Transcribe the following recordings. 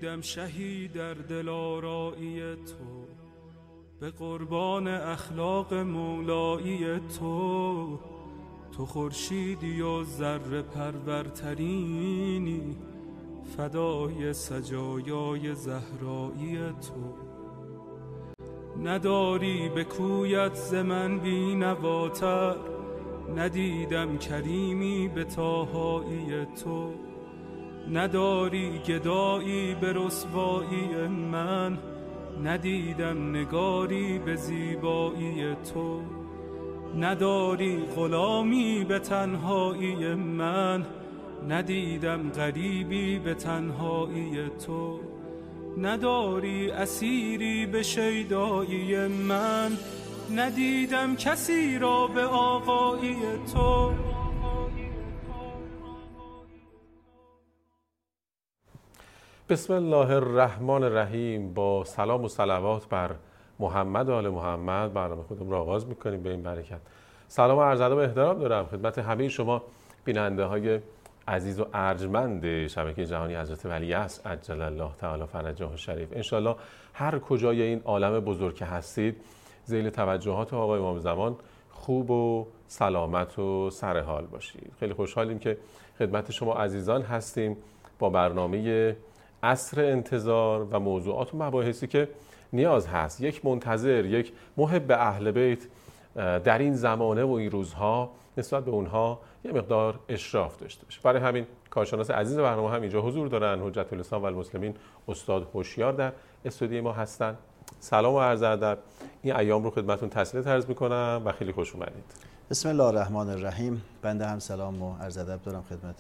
ندیدم شهی در دلارایی تو، به قربان اخلاق مولایی تو. تو خورشیدی و ذره پرورترینی، فدای سجایای زهرایی تو. نداری به کویت ز من بی‌نواتر، ندیدم کریمی به طاهایی تو. نداری گدایی به رسوایی من، ندیدم نگاری به زیبایی تو. نداری غلامی به تنهایی من، ندیدم غریبی به تنهایی تو. نداری اسیری به شیدایی من، ندیدم کسی را به آقایی تو. بسم الله الرحمن الرحیم. با سلام و صلوات بر محمد و آل محمد برنامه خودمون رو آغاز میکنیم به این برکت. سلام و عرض ادب و احترام دارم خدمت همه شما بیننده های عزیز و ارجمند شبکه جهانی حضرت ولی عصر عجل الله تعالی فرجه الشریف. انشالله هر کجای این عالم بزرگ که هستید ذیل توجهات آقای امام زمان خوب و سلامت و سر حال باشید. خیلی خوشحالیم که خدمت شما عزیزان هستیم با برنامه عصر انتظار و موضوعات و مباحثی که نیاز هست یک منتظر، یک محب اهل بیت در این زمانه و این روزها نسبت به اونها یه مقدار اشراف داشته باشه. برای همین کارشناس عزیز برنامه هم اینجا حضور دارن، حجت الاسلام و المسلمین استاد هوشیار در استودیوی ما هستن. سلام و عرض ادب. این ایام رو خدمتتون تسلیت عرض میکنم و خیلی خوش اومدید. بسم الله الرحمن الرحیم. بنده هم سلام و عرض ادب دارم خدمت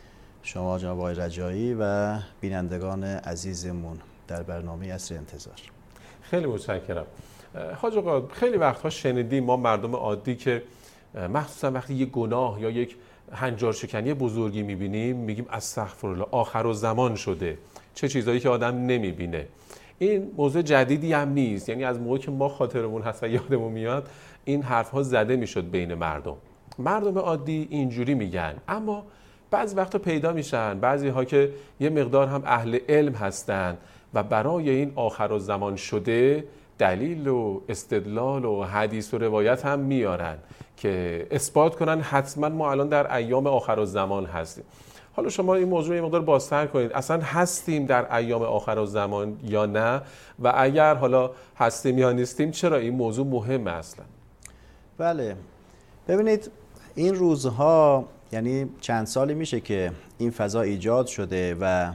شما جناب آقای رجایی و بینندگان عزیزمون در برنامه عصر انتظار. خیلی متشکرم. حاج آقا خیلی وقتها شنیدیم ما مردم عادی که مخصوصا وقتی یک گناه یا یک هنجار شکنی بزرگی میبینیم میگیم استغفرالله آخرالزمان شده، چه چیزایی که آدم نمیبینه. این موضوع جدیدی هم نیست، یعنی از موقعی که ما خاطرمون هست و یادمون میاد این حرفها زده میشد بین مردم عادی اینجوری میگن، اما بعضی وقتا پیدا میشن بعضی ها که یه مقدار هم اهل علم هستن و برای این آخرالزمان شده دلیل و استدلال و حدیث و روایت هم میارن که اثبات کنن حتما ما الان در ایام آخرالزمان هستیم. حالا شما این موضوع یه مقدار بازتر کنید، اصلا هستیم در ایام آخرالزمان یا نه، و اگر حالا هستیم یا نیستیم چرا این موضوع مهمه اصلا؟ بله، ببینید این روزها یعنی چند سالی میشه که این فضا ایجاد شده و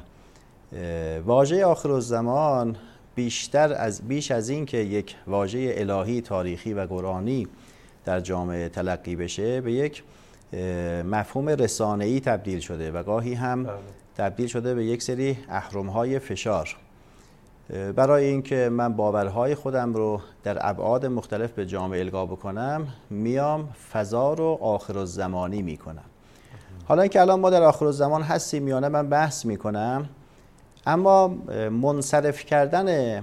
واژه آخرالزمان بیش از این که یک واژه الهی تاریخی و قرآنی در جامعه تلقی بشه به یک مفهوم رسانه‌ای تبدیل شده و گاهی هم تبدیل شده به یک سری اهرم‌های فشار. برای اینکه من باورهای خودم رو در ابعاد مختلف به جامعه القا بکنم میام فضا رو آخرالزمانی میکنم. حالا اینکه الان ما در آخرالزمان هستیم یا نه من بحث میکنم، اما منصرف کردن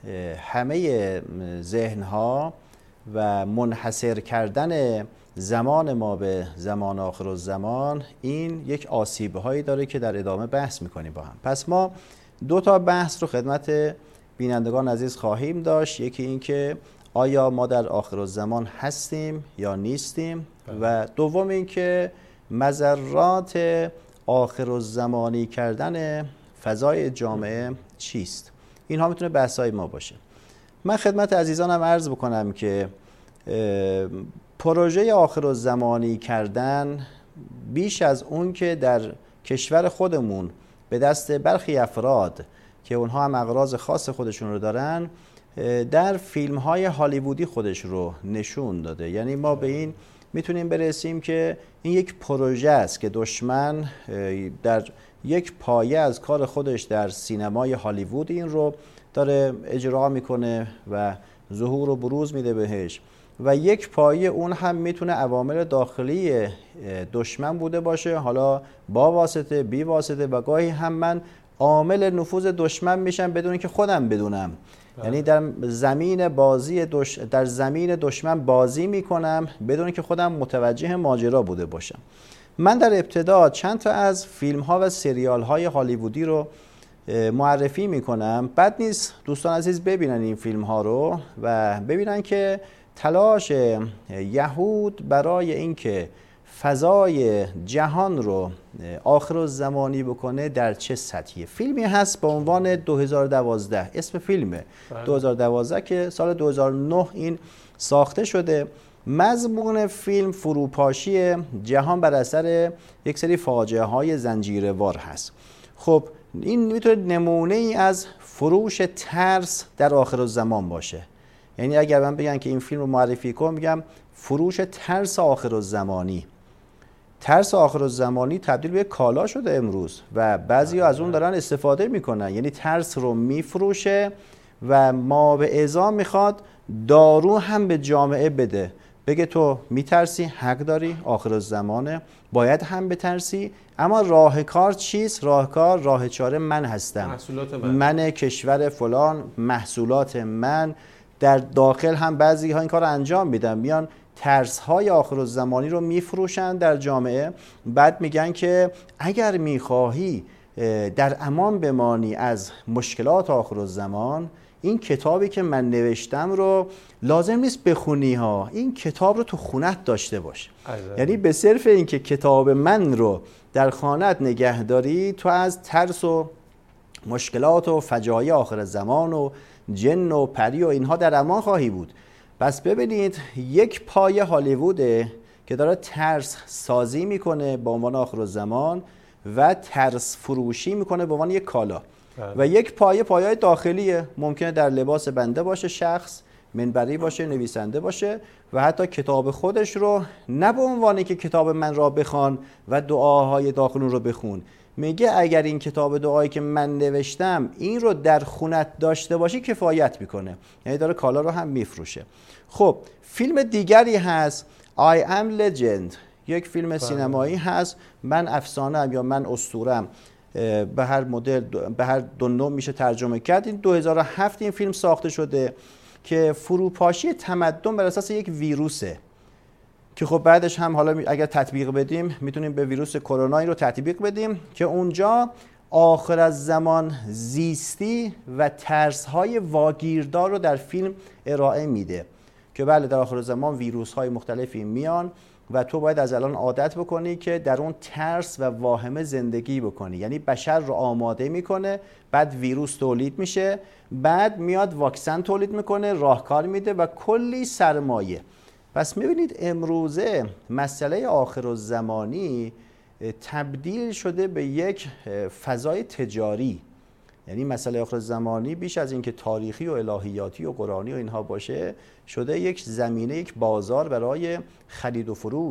همه ذهنها و منحصر کردن زمان ما به زمان آخرالزمان این یک آسیب‌هایی داره که در ادامه بحث میکنیم با هم. پس ما دو تا بحث رو خدمت بینندگان عزیز خواهیم داشت. یکی این که آیا ما در آخرالزمان هستیم یا نیستیم، و دوم این که مضرات آخرالزمانی کردن فضای جامعه چیست. اینها میتونه بحث‌های ما باشه. من خدمت عزیزانم عرض بکنم که پروژه آخرالزمانی کردن بیش از اون که در کشور خودمون به دست برخی افراد که اونها هم اغراض خاص خودشون رو دارن در فیلم‌های هالیوودی خودش رو نشون داده. یعنی ما به این میتونیم برسیم که این یک پروژه است که دشمن در یک پایه از کار خودش در سینمای هالیوود این رو داره اجرا میکنه و ظهور و بروز میده بهش، و یک پایه اون هم میتونه عوامل داخلی دشمن بوده باشه، حالا با واسطه بی واسطه، و گاهی هم من عامل نفوذ دشمن میشم بدون اینکه خودم بدونم. یعنی در زمین دشمن بازی میکنم بدون اینکه خودم متوجه ماجرا بوده باشم. من در ابتدا چند تا از فیلم ها و سریال های هالیوودی رو معرفی میکنم. بد نیست دوستان عزیز ببینن این فیلم ها رو و ببینن که تلاش یهود برای اینکه فضای جهان رو آخرالزمانی بکنه در چه سطحیه. فیلمی هست با عنوان 2012، اسم فیلمه 2012 که سال 2009 این ساخته شده. مضمون فیلم فروپاشی جهان بر اثر یک سری فاجعه های زنجیروار هست. خب این میتونه نمونه ای از فروش ترس در آخرالزمان باشه. یعنی اگر من بگن که این فیلم رو معرفی کنم، میگم فروش ترس آخرالزمانی. ترس آخرالزمانی تبدیل به کالا شده امروز و بعضیا از اون دارن استفاده میکنن. یعنی ترس رو میفروشه و ما به ازا میخواد دارو هم به جامعه بده، بگه تو میترسی، حق داری، آخرالزمانه، باید هم بترسی، اما راه کار چیست؟ راه چاره من هستم، محصولات من کشور فلان، محصولات من. در داخل هم بعضی ها این کار رو انجام میدن، میان ترس های آخرالزمانی رو میفروشن در جامعه، بعد میگن که اگر میخواهی در امان بمانی از مشکلات آخرالزمان، این کتابی که من نوشتم رو لازم نیست بخونی ها، این کتاب رو تو خونت داشته باش. یعنی به صرف این که کتاب من رو در خانت نگه داری، تو از ترس و مشکلات و فجایع آخر زمان و جن و پری و اینها در امان خواهی بود. بس ببینید یک پایه هالیووده که داره ترس سازی میکنه به عنوان آخرالزمان و ترس فروشی میکنه به عنوان یک کالا. و یک پایه داخلیه، ممکنه در لباس بنده باشه، شخص منبری باشه، نویسنده باشه و حتی کتاب خودش رو نه به عنوانی که کتاب من را بخوان و دعاهای داخل اون رو بخون، میگه اگر این کتاب دعایی که من نوشتم این رو در خونت داشته باشی کفایت میکنه. یعنی داره کالا رو هم میفروشه. خب فیلم دیگری هست I am Legend، یک فیلم سینمایی هست، من افسانه‌ام یا من اسطوره‌ام، به هر مدل به هر دو نوع میشه ترجمه کرد. این 2007 این فیلم ساخته شده که فروپاشی تمدن بر اساس یک ویروسه که خب بعدش هم حالا اگر تطبیق بدیم میتونیم به ویروس کرونا این رو تطبیق بدیم که اونجا آخر از زمان زیستی و ترس‌های واگیردار رو در فیلم ارائه میده که بله در آخر زمان ویروس‌های مختلفی میان و تو باید از الان عادت بکنی که در اون ترس و واهمه زندگی بکنی. یعنی بشر رو آماده میکنه، بعد ویروس تولید میشه، بعد میاد واکسن تولید میکنه، راهکار میده و کلی سرمایه. پس میبینید امروزه مسئله آخرالزمانی تبدیل شده به یک فضای تجاری. یعنی مسئله آخرالزمانی بیش از اینکه تاریخی و الهیاتی و قرآنی و اینها باشه، شده یک زمینه، یک بازار برای خرید و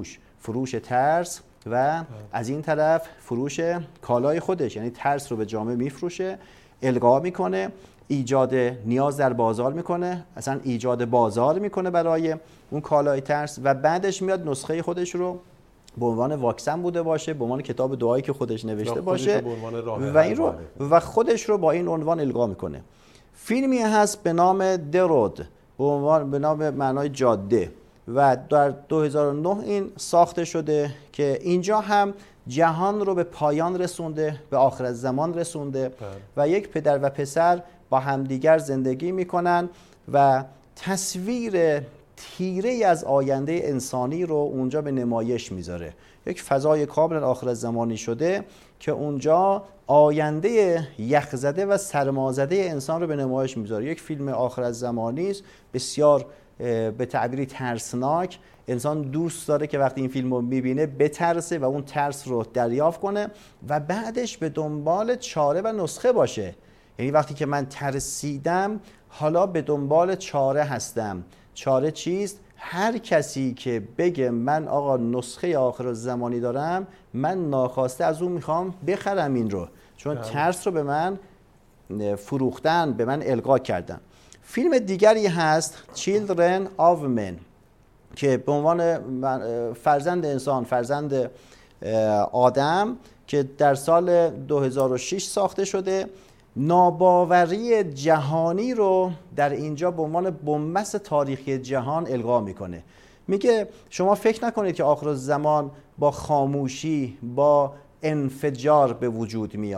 فروش ترس و از این طرف فروش کالای خودش. یعنی ترس رو به جامعه میفروشه، القا میکنه، ایجاد نیاز در بازار میکنه، اصلا ایجاد بازار میکنه برای اون کالای ترس و بعدش میاد نسخه خودش رو به عنوان واکسن بوده باشه، به عنوان کتاب دعایی که خودش نوشته باشه و این رو و خودش رو با این عنوان القا میکنه. فیلمی هست به نام درود، به نام معنای جاده و در 2009 این ساخته شده که اینجا هم جهان رو به پایان رسونده، به آخر زمان رسونده و یک پدر و پسر با همدیگر زندگی میکنن و تصویر تیره از آینده انسانی رو اونجا به نمایش میذاره. یک فضای کاملا آخر زمانی شده که اونجا آینده یخزده و سرمازده انسان رو به نمایش میذاره. یک فیلم آخر زمانی است، بسیار به تعبیری ترسناک. انسان دوست داره که وقتی این فیلم رو میبینه بترسه و اون ترس رو دریافت کنه و بعدش به دنبال چاره و نسخه باشه. یعنی وقتی که من ترسیدم حالا به دنبال چاره هستم. چاره چیست؟ هر کسی که بگه من آقا نسخه آخر زمانی دارم، من ناخواسته از اون میخوام بخرم این رو، چون ترس رو به من فروختن، به من القا کردن. فیلم دیگری هست Children of Men که به عنوان فرزند انسان، فرزند آدم، که در سال 2006 ساخته شده. ناباوری جهانی رو در اینجا به عنوان بن‌بست تاریخی جهان القا میکنه. میگه شما فکر نکنید که آخرالزمان با خاموشی، با انفجار به وجود میاد.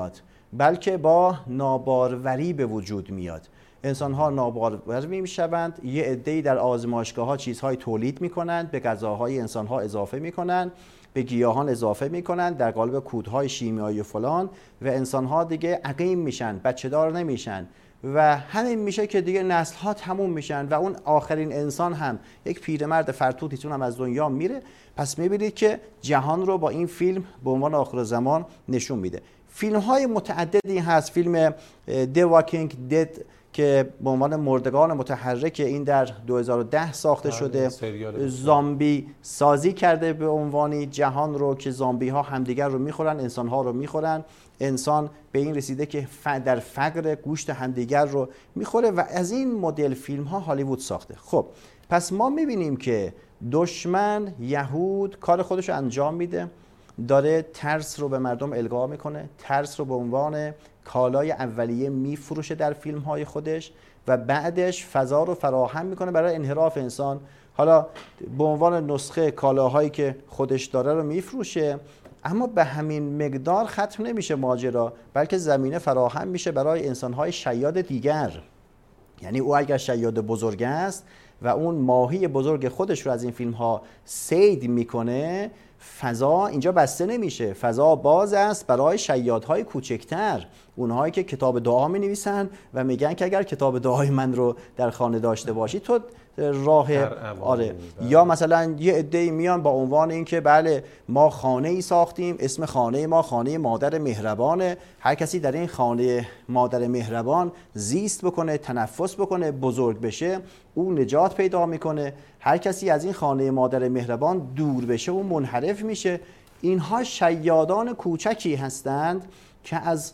بلکه با ناباروری به وجود میاد. انسان ها نابارور میشوند، یه عده‌ای در آزمایشگاه ها چیزهای تولید میکنند، به غذاهای انسان ها اضافه میکنند، به گیاهان اضافه میکنند در قالب کودهای شیمیایی و فلان، و انسان ها دیگه عقیم میشن، بچه دار نمیشن و همین میشه که دیگه نسل ها تموم میشن و اون آخرین انسان هم یک پیرمرد فرتوتیتون هم از دنیا میره. پس میبینید که جهان رو با این فیلم به عنوان آخرالزمان نشون میده. فیلم های متعددی هست. فیلم The Walking Dead که به عنوان مردگان متحرک، این در 2010 ساخته شده، زامبی سازی کرده به عنوانی جهان رو که زامبی ها همدیگر رو میخورن، انسان ها رو میخورن، انسان به این رسیده که در فقر گوشت همدیگر رو میخوره و از این مدل فیلم ها هالیوود ساخته. خب پس ما میبینیم که دشمن یهود کار خودش رو انجام میده، داره ترس رو به مردم القا میکنه، ترس رو به عنوان کالای اولیه میفروشه در فیلم های خودش و بعدش فضا رو فراهم میکنه برای انحراف انسان. حالا به عنوان نسخه کالاهایی که خودش داره رو میفروشه، اما به همین مقدار ختم نمیشه ماجرا، بلکه زمینه فراهم میشه برای انسانهای شیاد دیگر. یعنی او اگر شیاد بزرگ است و اون ماهی بزرگ خودش رو از این فیلم ها صید میکنه، فضا اینجا بسته نمیشه، فضا باز است برای شیادهای کوچکتر، اونهایی که کتاب دعا می نویسن و میگن که اگر کتاب دعای من رو در خانه داشته باشی تو راه آره. یا مثلا یه عده‌ای میان با عنوان اینکه بله ما خانه ای ساختیم، اسم خانه ما خانه مادر مهربانه، هر کسی در این خانه مادر مهربان زیست بکنه، تنفس بکنه، بزرگ بشه، او نجات پیدا میکنه. هر کسی از این خانه مادر مهربان دور بشه او منحرف میشه. اینها شیادان کوچکی هستند که از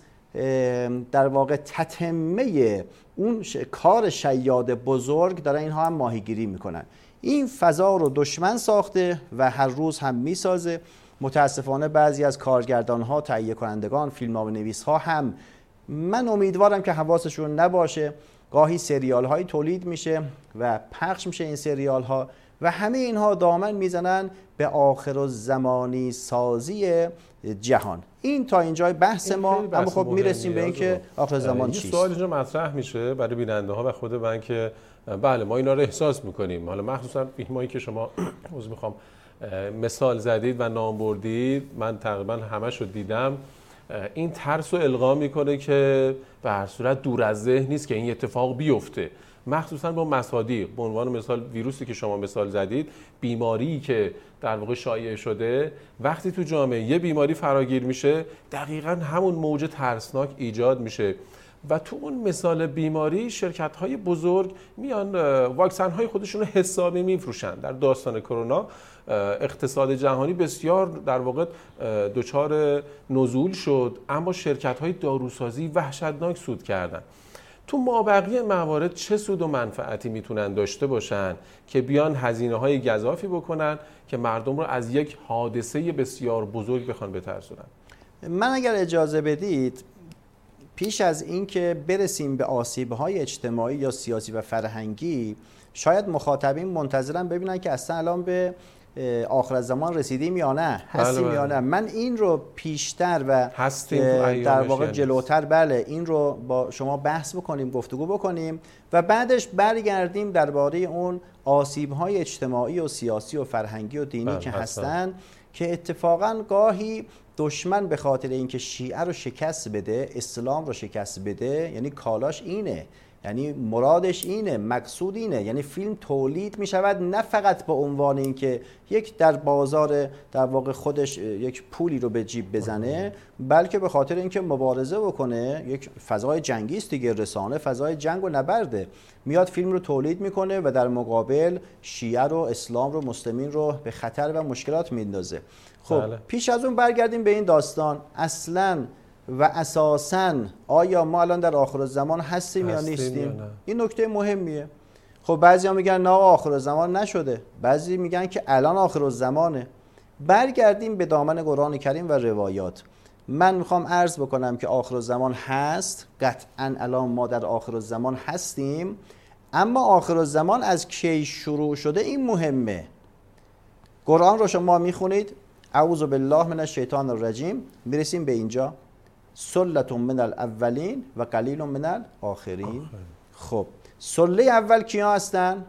در واقع تتمه اون کار شیاد بزرگ دارن اینها هم ماهیگیری میکنن. این فضا رو دشمن ساخته و هر روز هم میسازه. متاسفانه بعضی از کارگردان ها، تهیه کنندگان، فیلمنامه نویس ها هم، من امیدوارم که حواسشون نباشه، گاهی سریال هایی تولید میشه و پخش میشه این سریال ها و همه اینها دامن میزنن به آخرالزمانی سازی جهان. این تا اینجای بحث ما، اما خب میرسیم به این که آخرالزمان چیست. سوال اینجا مطرح میشه برای بیننده ها و خود من که بله ما اینا رو احساس میکنیم، حالا مخصوصا فیلمایی که شما میخوام مثال زدید و نام بردید، من تقریبا همش رو دیدم. این ترس رو القا میکنه که به هر صورت دور از ذهن نیست که این اتفاق بیفته، مخصوصا با مصادیق. به عنوان مثال ویروسی که شما مثال زدید، بیماری که در واقع شایع شده، وقتی تو جامعه یه بیماری فراگیر میشه دقیقاً همون موج ترسناک ایجاد میشه و تو اون مثال بیماری شرکت‌های بزرگ میان واکسن‌های خودشون رو حسابی میفروشن. در داستان کرونا اقتصاد جهانی بسیار در واقع دچار نزول شد، اما شرکت‌های داروسازی وحشتناک سود کردن. تو مابقی موارد چه سود و منفعتی میتونن داشته باشن که بیان هزینه‌های گزافی بکنن که مردم رو از یک حادثه بسیار بزرگ بخوان بترسونن؟ من اگر اجازه بدید پیش از اینکه برسیم به آسیب‌های اجتماعی یا سیاسی و فرهنگی، شاید مخاطبین منتظرن ببینن که اصلا الان به آخر زمان رسیدیم یا نه، هستیم یا نه. من این رو پیشتر و در واقع جلوتر بله این رو با شما بحث بکنیم، گفتگو بکنیم و بعدش برگردیم درباره اون آسیب‌های اجتماعی و سیاسی و فرهنگی و دینی که هستن که اتفاقاً گاهی دشمن به خاطر اینکه شیعه رو شکست بده، اسلام رو شکست بده، یعنی کالاش اینه، یعنی مرادش اینه، مقصود اینه، یعنی فیلم تولید می شود نه فقط به عنوان اینکه یک در بازار در واقع خودش یک پولی رو به جیب بزنه، بلکه به خاطر اینکه مبارزه بکنه. یک فضای جنگی است دیگه، رسانه فضای جنگ و نبرده، میاد فیلم رو تولید میکنه و در مقابل شیعه رو، اسلام رو، مسلمین رو به خطر و مشکلات میندازه. خب پیش از اون برگردیم به این داستان. اصلاً و اساساً آیا ما الان در آخرالزمان هستیم یا نیستیم؟ این نکته مهمیه. خب بعضی ها میگن نه آخرالزمان نشده، بعضی میگن که الان آخرالزمانه. برگردیم به دامن قرآن کریم و روایات. من میخوام عرض بکنم که آخرالزمان هست، قطعاً الان ما در آخرالزمان هستیم، اما آخرالزمان از کی شروع شده این مهمه. قرآن رو شما میخونید، اعوذ بالله من الشیطان الرجیم، میرسیم به اینجا. سلة من الاولین و قلیل من الاخرین. خب سله اول کیا هستن؟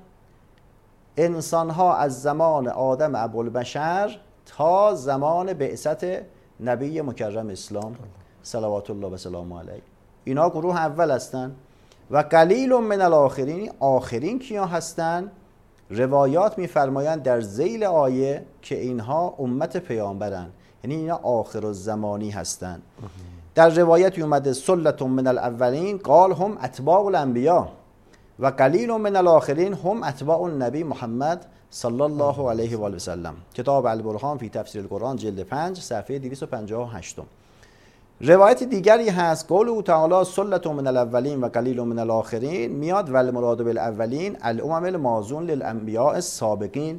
انسان ها از زمان آدم ابوالبشر تا زمان بعثت نبی مکرم اسلام صلوات الله و سلام علیه، اینا گروه اول هستن. و قلیل من الاخرین، آخرین کیا هستن؟ روایات میفرمایند در ذیل آیه که اینها امت پیامبرن، یعنی اینا آخر الزمانی هستن. در روایتی اومده سلة من الاولین قال هم اتباع الانبیا و قلیل من الاخرین هم اتباع النبی محمد صلی الله علیه و آله و سلم. کتاب البرهان فی تفسیر القرآن جلد 5 صفحه 258. روایت دیگری هست قوله تعالی سلة من الاولین و قلیل من الاخرین، میاد و المراد بالاولین الامم الماضون للانبیاء السابقین.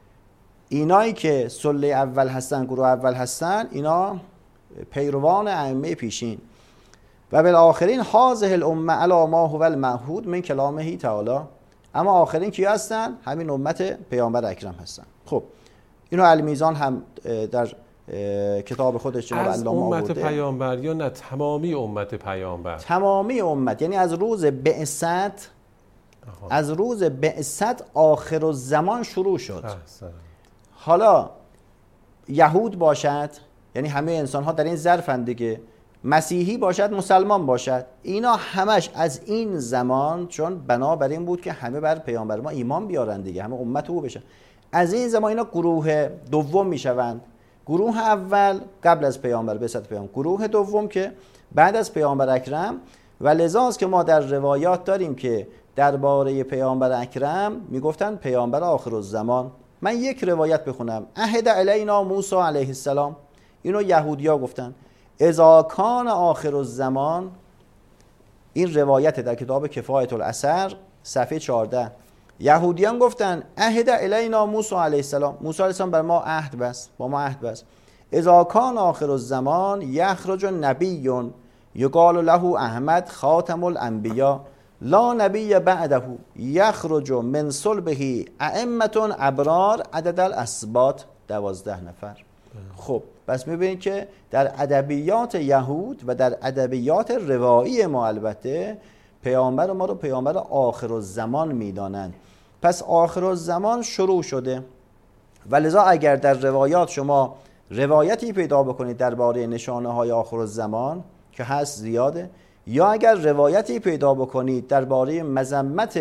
اینایی که سله اول هستن، گروه اول هستن، اینا پیروان ائمه پیشین. و بالاخرین هذه الامه علی ما هو المعهود من کلامه تعالی. اما آخرین کی هستن؟ همین امت پیامبر اکرم هستن. خب اینو المیزان هم در کتاب خودش جناب علامه آورده. از امت پیامبر یا نه تمامی امت پیامبر؟ تمامی امت، یعنی از روز بعثت، از روز بعثت آخر الزمان شروع شد. حالا یهود باشد، یعنی همه انسان ها در این ظرفند دیگه، مسیحی باشد، مسلمان باشد، اینا همش از این زمان، چون بنابر این بود که همه بر پیامبر ما ایمان بیارن دیگه، همه امت او بشن، از این زمان اینا گروه دوم میشوند. گروه اول قبل از پیامبر، بعثت پیامبر، گروه دوم که بعد از پیامبر اکرم. و لذاست که ما در روایات داریم که درباره پیامبر اکرم میگفتن پیامبر آخر الزمان. من یک روایت بخونم. عهد الینا موسی علیه السلام، اینو یهودیا گفتن، اذا کان آخر الزمان. این روایت در کتاب کفایت الاثر صفحه 14. یهودیان گفتن عهد الینا موسی علیه السلام، موسی علیه السلام بر ما عهد بست، با ما عهد بست. اذا کان آخر الزمان یخرج نبی یقال له احمد خاتم الانبیا لا نبی بعده یخرج من صلبه ائمه ابرار عدد الاسباط 12 نفر. خب پس میبینید که در ادبیات یهود و در ادبیات روایی ما البته پیامبر ما رو پیامبر آخر الزمان میدانند. پس آخر الزمان شروع شده و لذا اگر در روایات شما روایتی پیدا بکنید درباره نشانه های آخر الزمان که هست زیاده، یا اگر روایتی پیدا بکنید درباره مذمت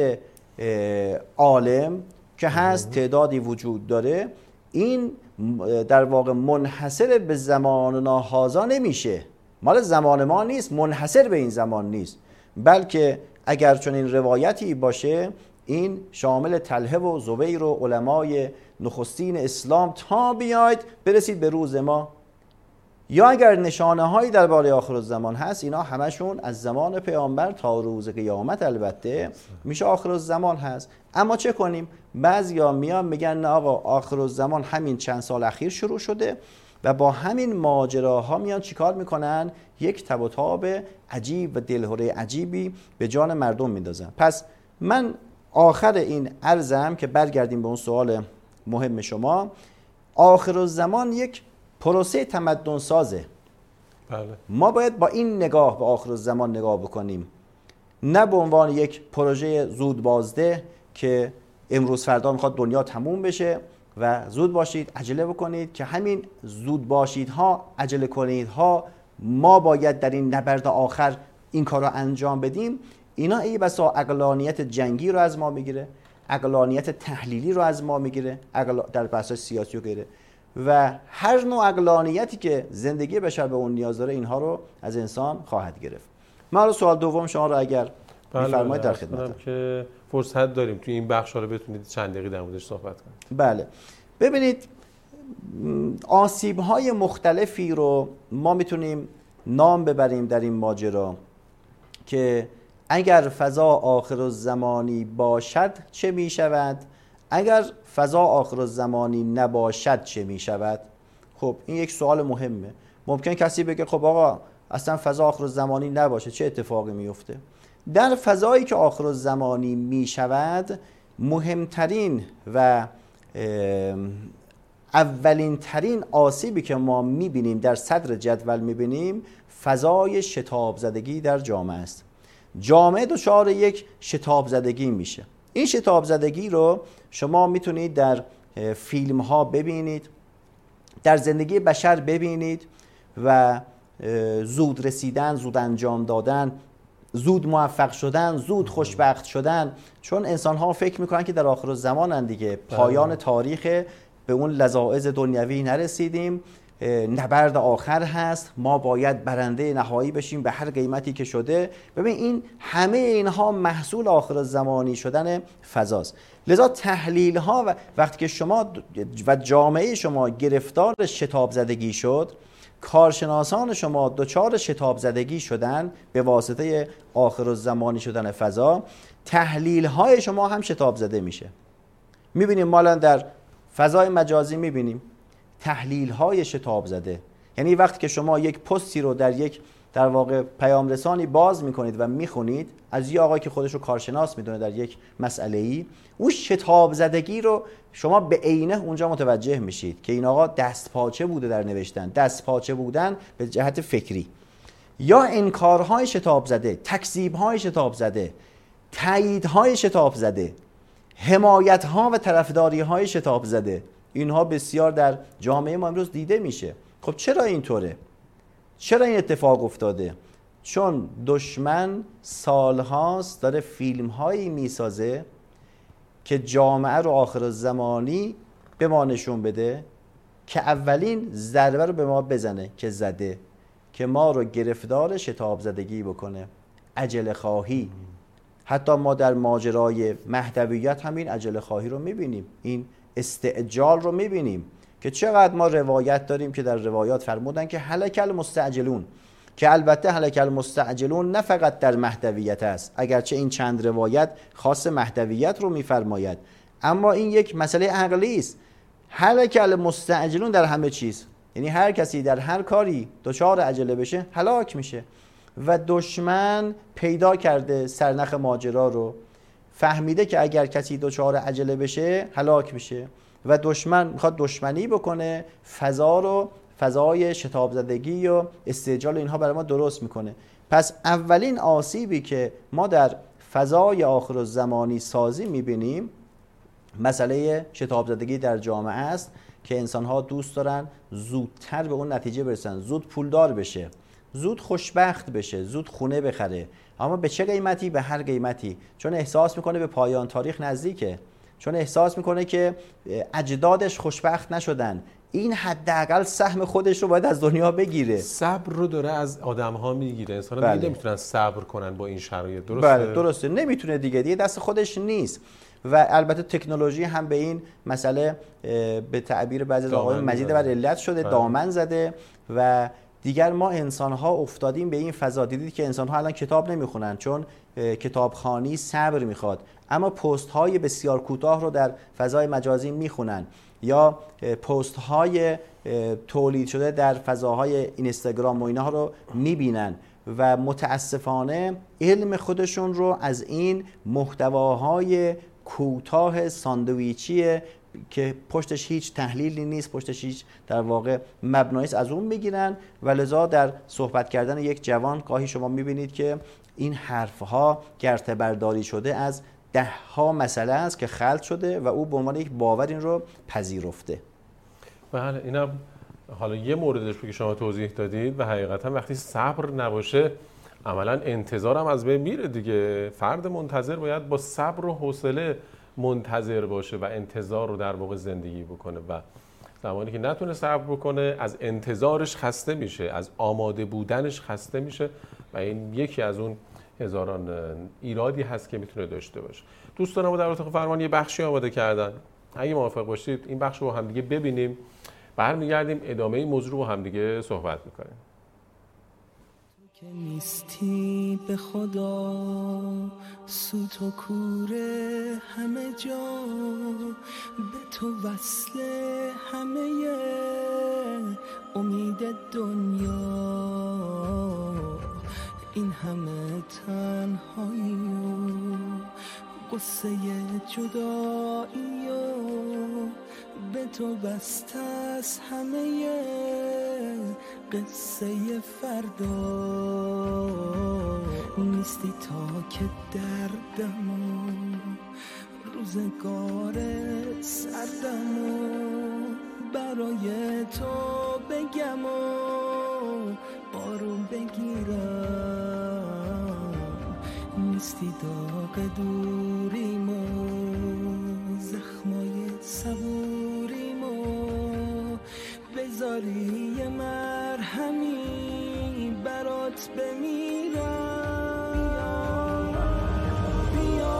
عالم که هست تعدادی وجود داره، این در واقع منحصر به زماننا هذا نمیشه، مال زمان ما نیست، منحصر به این زمان نیست، بلکه اگر چون این روایتی باشه این شامل طلحه و زبیر و علمای نخستین اسلام تا بیاید برسید به روز ما. یا اگر نشانه هایی درباره آخر الزمان هست، اینا همشون از زمان پیامبر تا روز قیامت البته میشه آخر الزمان هست. اما چه کنیم؟ بعضیا میان میگن نه آقا آخر الزمان همین چند سال اخیر شروع شده و با همین ماجراها میان چیکار میکنن؟ یک تب و تاب عجیب و دلهره عجیبی به جان مردم میندازن. پس من آخر این عرضم که برگردیم به اون سوال مهم شما، آخر الزمان یک پروسه تمدن سازه. بله. ما باید با این نگاه به آخر الزمان نگاه بکنیم، نه به عنوان یک پروژه زود بازده که امروز فردا میخواد دنیا تموم بشه و زود باشید عجله بکنید، که همین زود باشید ها، عجله کنید ها، ما باید در این نبرد آخر این کار رو انجام بدیم. اینا ای بسا عقلانیت جنگی رو از ما میگیره، عقلانیت تحلیلی رو از ما میگیره، در بحث سیاسی و غیره، و هر نوع عقلانیتی که زندگی بشر به اون نیاز داره اینها رو از انسان خواهد گرفت. من رو سوال دوم شما رو اگر میفرمایید در خدمتم که فرصت داریم توی این بخش رو بتونید چند دقیقه در موردش صحبت کنید. بله. ببینید آسیب‌های مختلفی رو ما میتونیم نام ببریم در این ماجرا که اگر فضا آخر الزمانی باشد چه می شود، اگر فضا آخر الزمانی نباشد چه می شود. خب این یک سوال مهمه. ممکن کسی بگه خب آقا اصلا فضا آخر الزمانی نباشه چه اتفاقی میفته؟ در فضایی که آخر الزمانی می شود مهمترین و اولین ترین آسیبی که ما میبینیم در صدر جدول میبینیم فضای شتاب زدگی در جامعه است. جامعه دچار یک شتاب زدگی میشه. این شتاب زدگی رو شما میتونید در فیلم ها ببینید، در زندگی بشر ببینید و زود رسیدن، زود انجام دادن، زود موفق شدن، زود خوشبخت شدن، چون انسان ها فکر میکنن که در آخر الزمانن دیگه، پایان تاریخ، به اون لذاذ دنیوی نرسیدیم، نبرد آخر هست، ما باید برنده نهایی بشیم به هر قیمتی که شده. ببین این همه اینها محصول آخر الزمانی شدن فضاست. لذا تحلیل ها وقتی که شما و جامعه شما گرفتار شتاب زدگی شد، کارشناسان شما دچار شتاب زدگی شدن به واسطه آخر الزمانی شدن فضا، تحلیل های شما هم شتاب زده میشه. میبینیم ما الان در فضای مجازی میبینیم تحلیل های شتاب زده. یعنی وقتی که شما یک پستی رو در واقع پیام رسانی باز میکنید و میخونید از یه آقایی که خودش رو کارشناس میدونه در یک مسئله ای، اون شتاب زدگی رو شما به عینه اونجا متوجه میشید که این آقا دستپاچه بوده در نوشتن، دستپاچه بودن به جهت فکری، یا انکارهای شتاب زده، تکذیبهای شتاب زده، تاییدهای شتاب زده، حمایتها و طرفداریهای شتاب زده. اینها بسیار در جامعه ما امروز دیده میشه. خب چرا اینطوره؟ چرا این اتفاق افتاده؟ چون دشمن سالهاست داره فیلم‌هایی میسازه که جامعه رو آخر الزمانی به ما نشون بده، که اولین ضربه رو به ما بزنه که زده، که ما رو گرفتار شتاب زدگی بکنه، عجله خواهی. حتی ما در ماجرای مهدویت همین عجله خواهی رو میبینیم، این استعجال رو میبینیم که چقدر ما روایت داریم که در روایات فرمودن که هلک المستعجلون، که البته هلک المستعجلون نه فقط در مهدویت است، اگرچه این چند روایت خاص مهدویت رو میفرماید، اما این یک مسئله عقلی است. هلک المستعجلون در همه چیز، یعنی هر کسی در هر کاری دچار عجله بشه هلاک میشه. و دشمن پیدا کرده سرنخ ماجرا رو، فهمیده که اگر کسی دچار عجله بشه هلاک میشه و دشمن میخواد دشمنی بکنه، فضا رو، فضای شتاب زدگی و استعجال اینها برای ما درست میکنه. پس اولین آسیبی که ما در فضای آخر الزمانی سازی میبینیم مسئله شتاب زدگی در جامعه است که انسان‌ها دوست دارن زودتر به اون نتیجه برسن، زود پولدار بشه، زود خوشبخت بشه، زود خونه بخره. اما به چه قیمتی؟ به هر قیمتی. چون احساس میکنه به پایان تاریخ نزدیکه، چون احساس میکنه که اجدادش خوشبخت نشدن، این حداقل سهم خودش رو باید از دنیا بگیره. صبر رو داره از آدم‌ها میگیره. انسان‌ها بله. دیگه نمیتونن صبر کنن با این شرایط. درسته؟ بله درسته، نمیتونه دیگه دست خودش نیست. و البته تکنولوژی هم به این مسئله به تعبیر بعضی از آقایون مزید بر علت شده، دامن زده و دیگر ما انسان‌ها افتادیم به این فضا. دیدید که انسان‌ها الان کتاب نمیخونن چون کتابخوانی صبر میخواد، اما پست‌های بسیار کوتاه رو در فضای مجازی میخونن، یا پست‌های تولید شده در فضاهای اینستاگرام و اینها رو میبینن و متاسفانه علم خودشون رو از این محتواهای کوتاه ساندویچی که پشتش هیچ تحلیلی نیست، پشتش هیچ در واقع مبنایی است، از اون میگیرن. و لذا در صحبت کردن یک جوان گاهی شما میبینید که این حرفها گرته برداری شده از 10 مسئله است که خلط شده و او به عنوان یک باور این رو پذیرفته. بله اینم حالا یه موردش بود که شما توضیح دادید و حقیقتا وقتی صبر نباشه عملا انتظارم از بین میره دیگه. فرد منتظر باید با صبر و حوصله منتظر باشه و انتظار رو در واقع زندگی بکنه و زمانی که نتونه صبر بکنه از انتظارش خسته میشه، از آماده بودنش خسته میشه و این یکی از اون هزاران ایرادی هست که میتونه داشته باشه. دوستانم در اتاق فرمان یه بخشی آماده کردن، اگه موافق باشید این بخش رو با هم دیگه ببینیم، برمیگردیم ادامه این موضوع رو با هم دیگه صحبت میکنیم. که نیستی به خدا سوت و کوره همه جا، به تو وصل همه امید دنیا، این همه تنهایی و قصه جدایی و به به تو بسته از همه قصه فردا، نیستی تا که دردمو روزگار سردمو برای تو بگم و آروم بگیرم، نیستی داغ دوریمو زخمای صبوریمو بذاری یه مرهمی برات بمیرم. بیا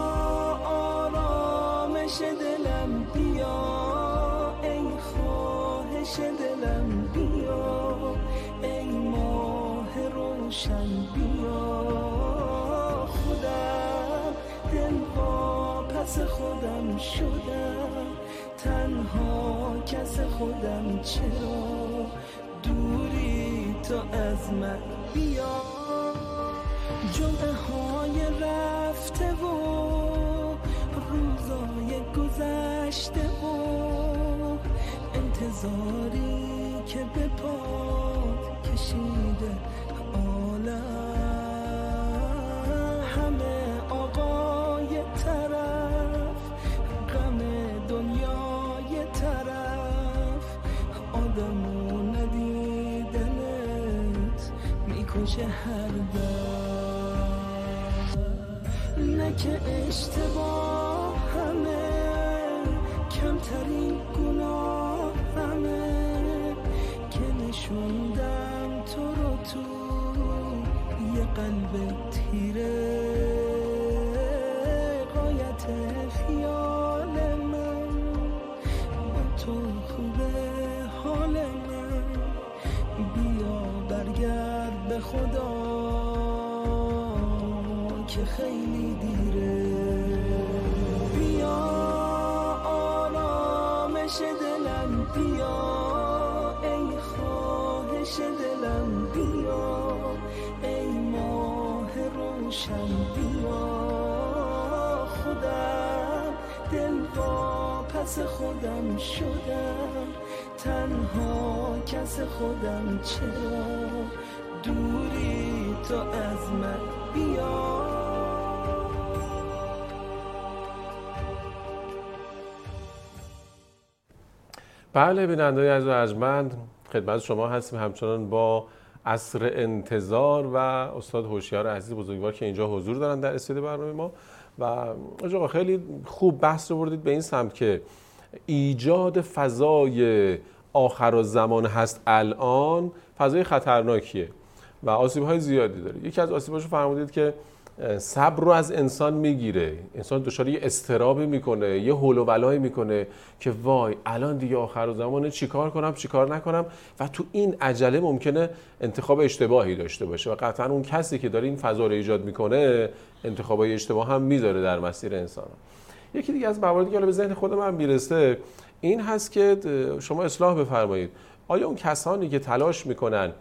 آرامش دلم بیا، ای خواهش دلم بیا، ای ماه روشن بیا. خودم دل واپس خودم شدم، تنها کس خودم، چرا دوری تو از من بیا. جمعه های رفته و روزای گذشته و انتظاری که به پات کشیده عالم، همه آقای طرف، غم دنیای طرف، آدمو ندیدنت میکشه هر دم. نه که اشتباه همه، کمترین گناه همه، که نشوندم تو رو تو یه قلب تیره، غایت خیال من با تو خوبه حال من. بیا برگرد به خدا که خیلی دیره. بیا آرامش دلم بیا، ای خواهش دلم بیا، ای ماه روشن بیا. خودم دل واپس خودم شدم، تنها کس خودم، چرا دوری تو از من بیا. بله بیننده‌های عزیز و ارجمند، خدمت شما هستیم همچنان با عصر انتظار و استاد هوشیار عزیز بزرگوار که اینجا حضور دارن در استودیو برنامه ما. و آقا خیلی خوب بحث رو بردید به این سمت که ایجاد فضای آخرالزمان هست الان فضای خطرناکیه و آسیب‌های زیادی داره. یکی از آسیب‌هاش رو فرمودید که صبر رو از انسان میگیره، انسان دچار یه اضطرابی میکنه، یه هول و بلایی میکنه که وای الان دیگه آخرالزمانه، چیکار کنم چیکار نکنم، و تو این عجله ممکنه انتخاب اشتباهی داشته باشه و قطعا اون کسی که داره این فضا رو ایجاد میکنه انتخابای اشتباه هم میذاره در مسیر انسان. یکی دیگه از مواردی که به ذهن خود من میرسه این هست که شما اصلاح بفرمایید، آیا اون کسانی که تلاش میکنن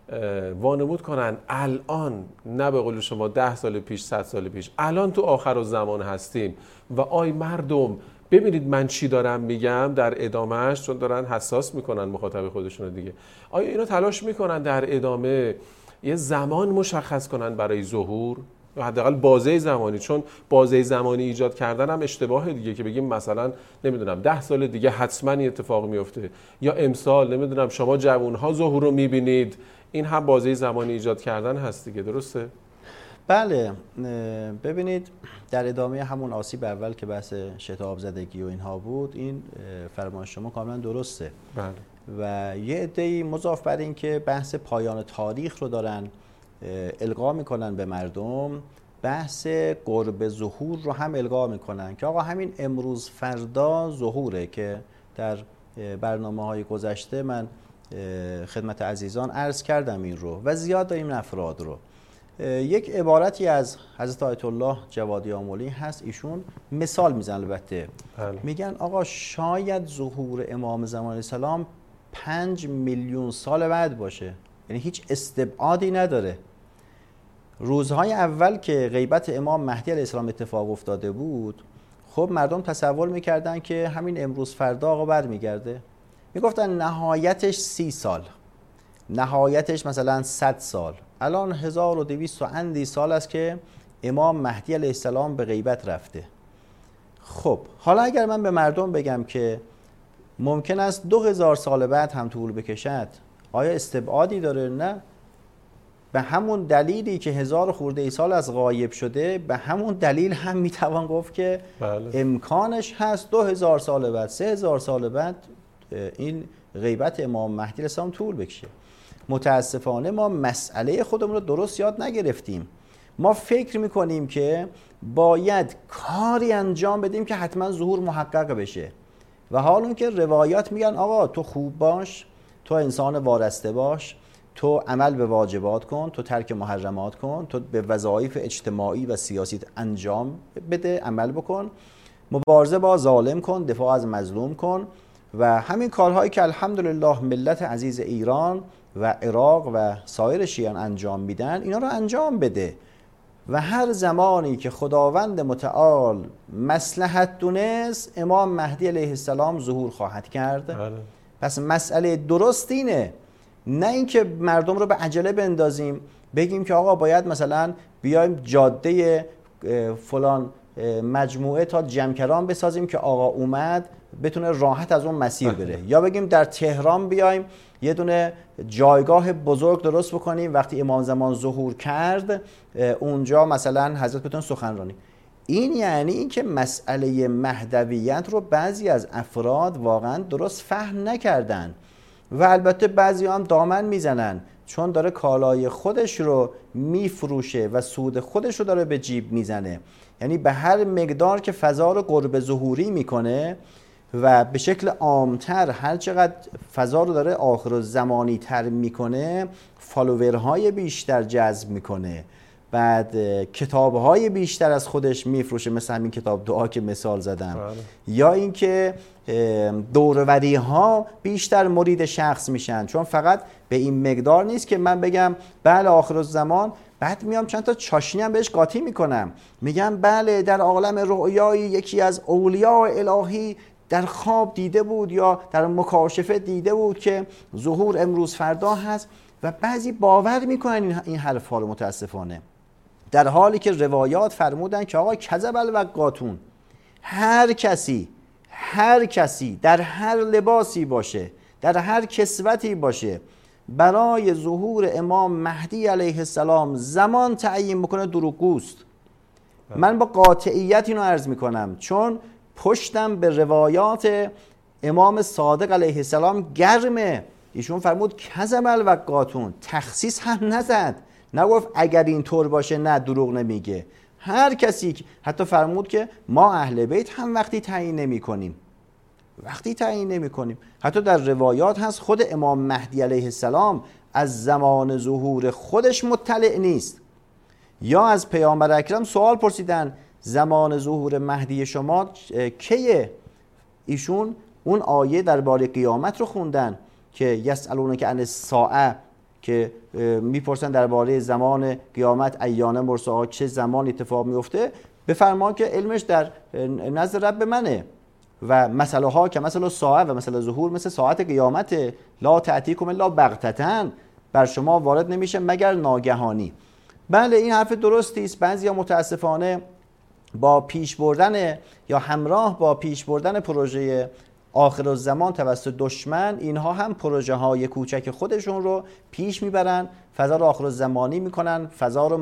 وانمود کنن الان، نه به قول شما 10 سال پیش 100 سال پیش، الان تو آخرالزمان هستیم و آی مردم ببینید من چی دارم میگم در ادامهش، چون دارن حساس میکنن مخاطب خودشون دیگه، آیا اینا تلاش میکنن در ادامه یه زمان مشخص کنن برای ظهور یا حداقل بازه زمانی؟ چون بازه زمانی ایجاد کردن هم اشتباهه دیگه که بگیم مثلا نمیدونم 10 سال دیگه حتما این اتفاق میفته یا امسال نمیدونم شما جوانها ظهور رو میبینید، این هم بازه زمانی ایجاد کردن هست دیگه، درسته؟ بله، ببینید در ادامه همون آسیب اول که بحث شتاب زدگی و اینها بود، این فرمایش شما کاملا درسته. بله. و یه عده‌ای مضاف بر این که بحث پایان تاریخ رو دارن القا میکنن به مردم، بحث قرب ظهور رو هم القا میکنن که آقا همین امروز فردا ظهوره، که در برنامه‌های گذشته من خدمت عزیزان عرض کردم این رو و زیاد داریم افراد رو. یک عبارتی از حضرت آیت الله جوادی آملی هست، ایشون مثال میزن، البته میگن آقا شاید ظهور امام زمان علیه السلام 5 میلیون سال بعد باشه، یعنی هیچ استبعادی نداره. روزهای اول که غیبت امام مهدی علیه السلام اتفاق افتاده بود، خب مردم تصور میکردن که همین امروز فردا آقا برمیگرده. میگفتن نهایتش 30 سال، نهایتش مثلا 100 سال. الان 1200 و اندی سال است که امام مهدی علیه السلام به غیبت رفته. خب حالا اگر من به مردم بگم که ممکن است 2000 سال بعد هم طول بکشد، آیا استبعادی داره؟ نه. به همون دلیلی که 1000 خورده سال از غایب شده، به همون دلیل هم میتوان گفت که امکانش هست 2000 سال بعد، 3000 سال بعد این غیبت امام مهدی علیه السلام طول بکشه. متاسفانه ما مسئله خودمون رو درست یاد نگرفتیم. ما فکر میکنیم که باید کاری انجام بدیم که حتما ظهور محقق بشه، و حال اون که روایات میگن آقا تو خوب باش، تو انسان وارسته باش، تو عمل به واجبات کن، تو ترک محرمات کن، تو به وظایف اجتماعی و سیاسی انجام بده، عمل بکن، مبارزه با ظالم کن، دفاع از مظلوم کن، و همین کارهایی که الحمدلله ملت عزیز ایران و عراق و سایر شیعیان انجام میدن، اینا رو انجام بده. و هر زمانی که خداوند متعال مصلحت دونست، امام مهدی علیه السلام ظهور خواهد کرد. پس مسئله درست اینه، نه اینکه مردم رو به عجله بندازیم بگیم که آقا باید مثلا بیایم جاده فلان مجموعه تا جمکران بسازیم که آقا اومد بتونه راحت از اون مسیر بره، یا بگیم در تهران بیایم یه دونه جایگاه بزرگ درست بکنیم وقتی امام زمان ظهور کرد اونجا مثلا حضرت بتون سخنرانی. این یعنی اینکه مسئله مهدویت رو بعضی از افراد واقعا درست فهم نکردن، و البته بعضی هم دامن میزنن چون داره کالای خودش رو میفروشه و سود خودش رو داره به جیب میزنه. یعنی به هر مقدار که فضا رو قرب ظهوری میکنه و به شکل عامتر هر چقدر فضا رو داره آخرالزمانی تر میکنه، فالوورهای بیشتر جذب میکنه، بعد کتابهای بیشتر از خودش میفروشه، مثل همین کتاب دعا که مثال زدم، یا اینکه دوروری ها بیشتر مرید شخص میشن، چون فقط به این مقدار نیست که من بگم بله آخرالزمان، بعد میام چند تا چاشنی هم بهش قاطی میکنم، میگم بله در عالم رؤیایی یکی از اولیاء الهی در خواب دیده بود یا در مکاشفه دیده بود که ظهور امروز فردا هست، و بعضی باور میکنن این حرفا رو متاسفانه، در حالی که روایات فرمودن که آقا کذب الوقاتون، هر کسی در هر لباسی باشه، در هر کسوتی باشه، برای ظهور امام مهدی علیه السلام زمان تعیین بکنه دروغگوست. من با قاطعیت اینو عرض میکنم، چون پشتم به روایات امام صادق علیه السلام گرمه. ایشون فرمود کذب الوقاتون، تخصیص هم نزد، نگفت اگر اینطور باشه نه دروغ نمیگه. هر کسی، حتی فرمود که ما اهل بیت هم وقتی تعیین نمی کنیم. حتی در روایات هست خود امام مهدی علیه السلام از زمان ظهور خودش مطلع نیست. یا از پیامبر اکرم سوال پرسیدن زمان ظهور مهدی شما کیه؟ ایشون اون آیه درباره قیامت رو خوندن که یسالونک عن الساعه، که میپرسن درباره زمان قیامت ایان مرساها، چه زمان اتفاق میفته، بفرمان که علمش در نزد رب منه، و مسئله ها که مثلا ساعه و مثلا ظهور مثل ساعت قیامت، لا تأتیکم الا بغتة، بر شما وارد نمیشه مگر ناگهانی. بله این حرف درستی است. بعضیا متاسفانه با پیش بردن یا همراه با پیش بردن پروژه آخرالزمان توسط دشمن، اینها هم پروژه های کوچک خودشون رو پیش میبرن، فضا رو آخرالزمانی میکنن، فضا رو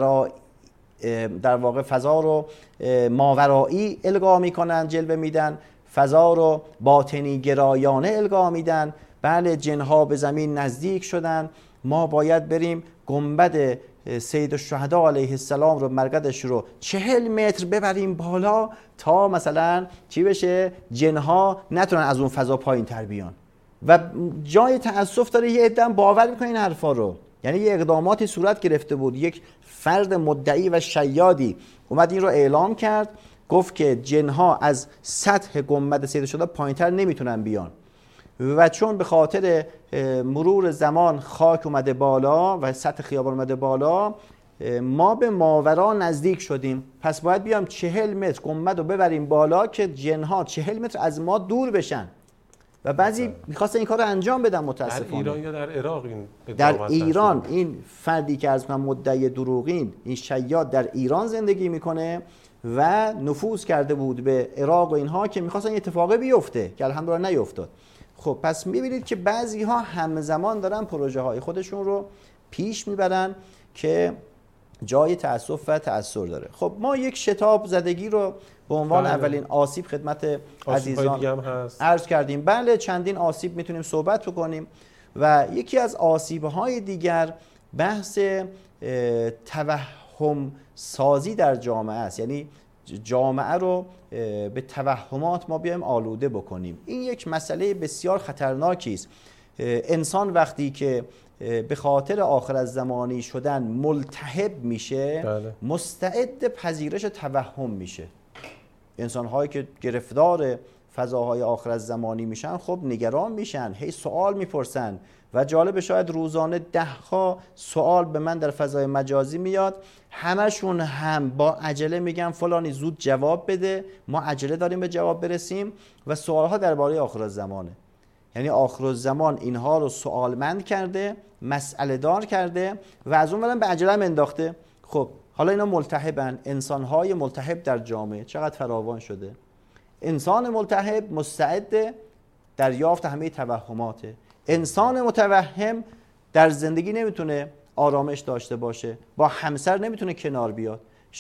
ماورایی القا میکنن، جلوه میدن، فضا رو باطنی گرایانه القا میدن. بله جنها به زمین نزدیک شدن، ما باید بریم گنبد سید الشهدا علیه السلام رو، مرقدش رو 40 متر ببریم بالا تا مثلا چی بشه، جنها نتونن از اون فضا پایین تر بیان. و جای تأسف داره یه عده باور میکنه این حرفا رو. یعنی یه اقداماتی صورت گرفته بود، یک فرد مدعی و شیادی اومد این رو اعلام کرد، گفت که جنها از سطح گنبد سید الشهدا پایین تر نمیتونن بیان، و چون به خاطر مرور زمان خاک اومده بالا و سطح خیابان اومده بالا، ما به ماورا نزدیک شدیم، پس باید بیام 40 متر گنبد رو ببریم بالا که جنها 40 متر از ما دور بشن و بعضی میخواستن این کار رو انجام بدن. متاسفانه در ایران یا در عراق این در ایران این فردی که از من مدعی دروغین، این شیاد در ایران زندگی میکنه و نفوذ کرده بود به عراق و اینها که میخواستن این اتفاقی بیفته که الحمدلله نیفتاد. خب پس میبینید که بعضی ها همزمان دارن پروژه های خودشون رو پیش میبرن که جای تأسف و تأثیر داره. خب ما یک شتاب زدگی رو به عنوان اولین آسیب خدمت عزیزان عرض کردیم. بله چندین آسیب میتونیم صحبت بکنیم و یکی از آسیب‌های دیگر بحث توهم سازی در جامعه است، یعنی جامعه رو به توهمات ما بیایم آلوده بکنیم. این یک مسئله بسیار خطرناکی است. انسان وقتی که به خاطر آخرالزمانی شدن ملتهب میشه، بله، مستعد پذیرش توهم میشه. انسان‌هایی که گرفتار فضاهای آخرالزمانی میشن خب نگران میشن، هی سوال میپرسن و جالب شاید روزانه 10 سوال به من در فضای مجازی میاد، همشون هم با عجله میگن فلانی زود جواب بده، ما عجله داریم به جواب برسیم و سوالها درباره آخرالزمانه. یعنی آخرالزمان اینها رو سوالمند کرده، مسئله دار کرده و از اون ورم به عجله هم انداخته. خب حالا اینا ملتهبن. انسان‌های ملتهب در جامعه چقدر فراوان شده. انسان ملتهب مستعد دریافت همه توهماته. انسان متوهم در زندگی نمیتونه آرامش داشته باشه، با همسر نمیتونه کنار بیاد.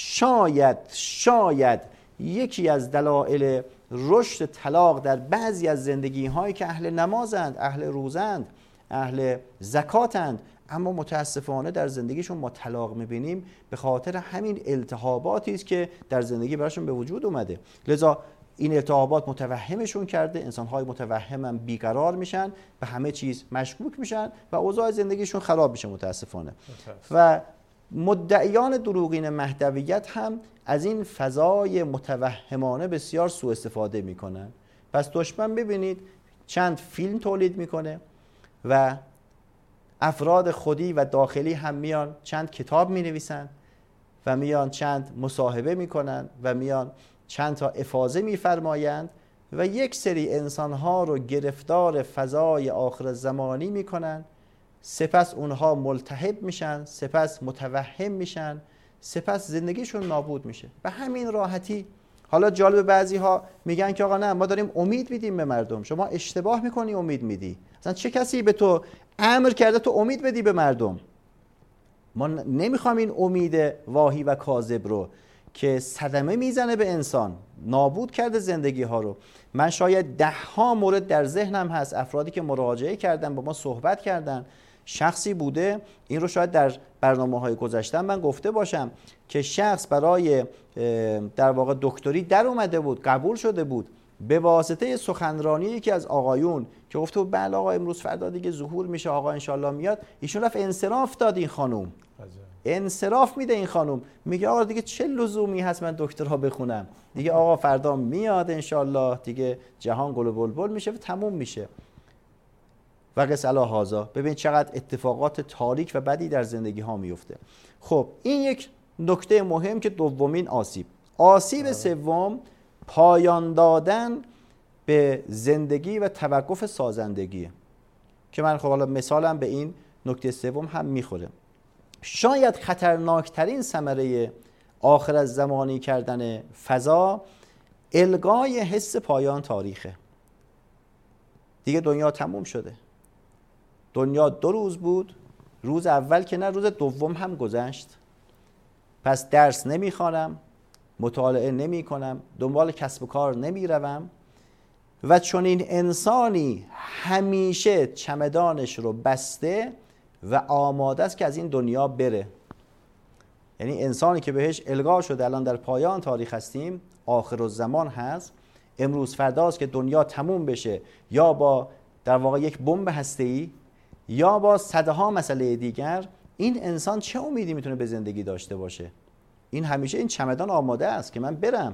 شاید یکی از دلایل رشد طلاق در بعضی از زندگی‌هایی که اهل نمازند، اهل روزند، اهل زکاتند، اما متاسفانه در زندگیشون ما طلاق میبینیم به خاطر همین التهاباتی است که در زندگی براشون به وجود اومده. لذا این التهابات متوهمشون کرده، انسان‌های متوهم هم بیقرار میشن، به همه چیز مشکوک میشن و اوضاع زندگیشون خراب میشه متاسفانه. و مدعیان دروغین مهدویت هم از این فضای متوهمانه بسیار سوء استفاده میکنن. پس دشمن ببینید چند فیلم تولید میکنه و افراد خودی و داخلی هم میان چند کتاب مینویسن و میان چند مصاحبه میکنن و میان چند تا افاضه میفرمایند و یک سری انسانها رو گرفتار فضای آخرالزمانی میکنن، سپس اونها ملتهب میشن، سپس متوهم میشن، سپس زندگیشون نابود میشه به همین راحتی. حالا جالب بعضی ها میگن که آقا نه ما داریم امید میدیم به مردم. شما اشتباه میکنی امید میدی. اصلا چه کسی به تو امر کرده تو امید بدی به مردم؟ ما نمیخوام این امید واهی و کاذب رو که صدمه میزنه به انسان، نابود کرده زندگی ها رو. من شاید 10 مورد در ذهنم هست، افرادی که مراجعه کردن با ما صحبت کردن، شخصی بوده، این رو شاید در برنامه‌های گذشته من گفته باشم که شخص برای در واقع دکتری در اومده بود، قبول شده بود، به واسطه سخنرانی یکی از آقایون که گفته بود بله آقا امروز فردا دیگه ظهور میشه، آقا انشالله میاد، ایشون رفت انصراف داد. این خانم انصراف میده، این خانم میگه آقا دیگه چه لزومی هست من دکترا بخونم، دیگه آقا فردا میاد انشالله، دیگه جهان گل و بلبل میشه و تموم میشه. و قص علی هذا. ببین چقدر اتفاقات تاریک و بدی در زندگی ها میفته. خب این یک نکته مهم که دومین آسیب سوم پایان دادن به زندگی و توقف سازندگی که من خب حالا مثالم به این نکته سوم هم میخوره. شاید خطرناکترین ثمره آخرالزمانی کردن فضا الغای حس پایان تاریخه. دیگه دنیا تموم شده. دنیا 2 روز بود، روز اول که نه، روز دوم هم گذشت. پس درس نمیخوانم، مطالعه نمی کنم، دنبال کسب و کار نمی روم و چون این انسانی همیشه چمدانش رو بسته و آماده است که از این دنیا بره. یعنی انسانی که بهش القا شده الان در پایان تاریخ هستیم، آخرالزمان هست، امروز فرداست که دنیا تموم بشه، یا با در واقع یک بمب هسته‌ای یا با صدها مسئله دیگر، این انسان چه امیدی میتونه به زندگی داشته باشه؟ این همیشه این چمدان آماده است که من برم.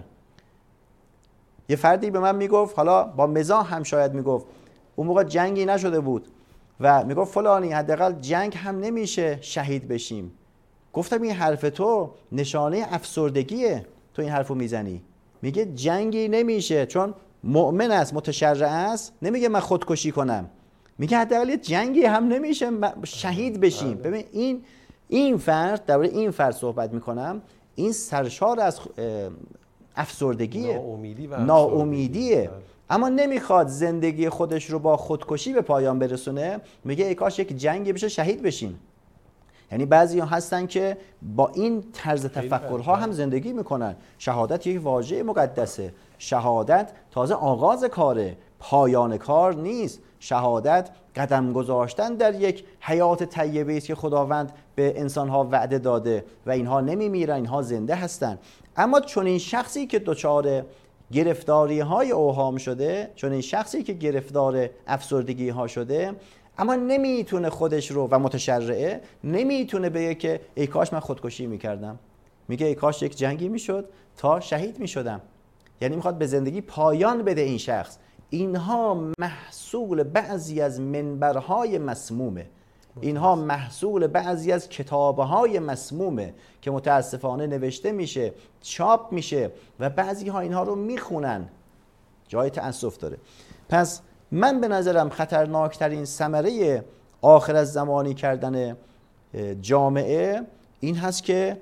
یه فردی به من میگفت، حالا با مزاح هم شاید میگفت، اون موقع جنگی نشده بود و میگفت فلانی حداقل جنگ هم نمیشه شهید بشیم. گفتم این حرف تو نشانه افسردگیه، تو این حرفو میزنی. میگه جنگی نمیشه، چون مؤمن است، متشرع است، نمیگه من خودکشی کنم، میگه حداقل جنگی هم نمیشه شهید بشیم. ببین این فرد، درباره این فرد صحبت میکنم، این سرشار از افسردگیه، ناامیدیه، اما نمیخواد زندگی خودش رو با خودکشی به پایان برسونه. میگه ای کاش یک جنگی بشه شهید بشیم. یعنی بعضی ها هستن که با این طرز تفکرها هم زندگی میکنن. شهادت یک واژه مقدسه. شهادت تازه آغاز کاره، پایان کار نیست. شهادت قدم گذاشتن در یک حیات طیبه است که خداوند به انسانها وعده داده و اینها نمیمیرن، اینها زنده هستن. اما چون این شخصی که دچار گرفتاری های اوهام شده، چون این شخصی که گرفتار افسردگی ها شده، اما نمیتونه خودش رو، و متشرعه، نمیتونه بگه که ای کاش من خودکشی میکردم. میگه ای کاش یک جنگی میشد تا شهید میشدم. یعنی میخواد به زندگی پایان بده این شخص. اینها محصول بعضی از منبرهای مسمومه، اینها محصول بعضی از کتابهای مسمومه که متاسفانه نوشته میشه، چاپ میشه و بعضی ها اینها رو میخونن. جای تأسف داره. پس من به نظرم خطرناکترین ثمره آخر از زمانی کردن جامعه این هست که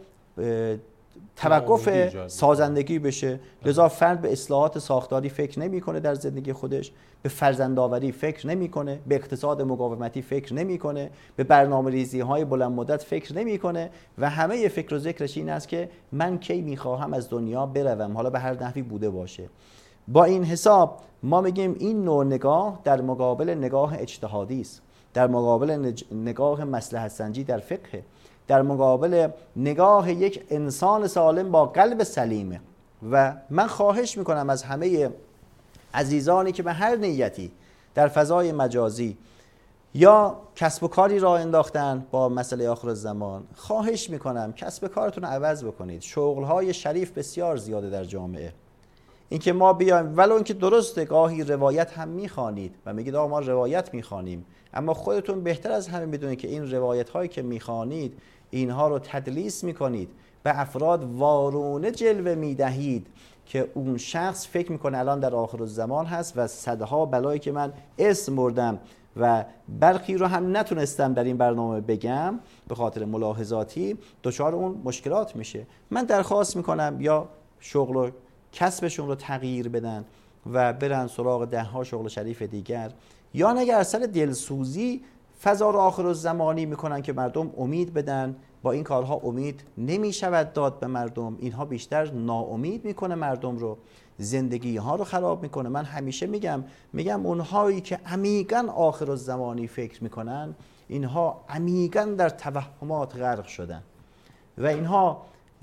توقف سازندگی بشه. لذا فرد به اصلاحات ساختاری فکر نمیکنه در زندگی خودش، به فرزندآوری فکر نمیکنه، به اقتصاد مقاومتی فکر نمیکنه، به برنامه‌ریزی های بلند مدت فکر نمیکنه و همه فکر و ذکرش این است که من کی میخواهم از دنیا بروم، حالا به هر نحوی بوده باشه. با این حساب ما میگیم این نوع نگاه در مقابل نگاه اجتهادی است، در مقابل نگاه مصلحت سنجی در فقه، در مقابل نگاه یک انسان سالم با قلب سلیمه. و من خواهش میکنم از همه عزیزانی که به هر نیتی در فضای مجازی یا کسب و کاری راه انداختن با مسئله آخر الزمان، خواهش میکنم کسب کارتون رو عوض بکنید. شغلهای شریف بسیار زیاده در جامعه. اینکه ما بیایم، ولو اینکه درسته گاهی روایت هم میخوانید و میگید آقا ما روایت میخوانیم، اما خودتون بهتر از همه میدونید که این روایت هایی که میخوانید اینها رو تدلیس میکنید، به افراد وارونه جلوه میدهید که اون شخص فکر میکنه الان در آخر الزمان هست و صدها بلایی که من اسم بردم و برخی رو هم نتونستم در این برنامه بگم به خاطر ملاحظاتی، دچار اون مشکلات میشه. من درخواست میکنم یا شغل و کسبشون رو تغییر بدن و برن سراغ 10 شغل شریف دیگر، یا اگر سر دلسوزی فضا رو آخر الزمانی میکنن که مردم امید بدن، با این کارها امید نمیشود داد به مردم، اینها بیشتر ناامید میکنه مردم رو، زندگی ها رو خراب میکنه. من همیشه میگم اونهایی که عمیقاً آخر الزمانی فکر میکنن، اینها عمیقاً در توهمات غرق شدن و اینها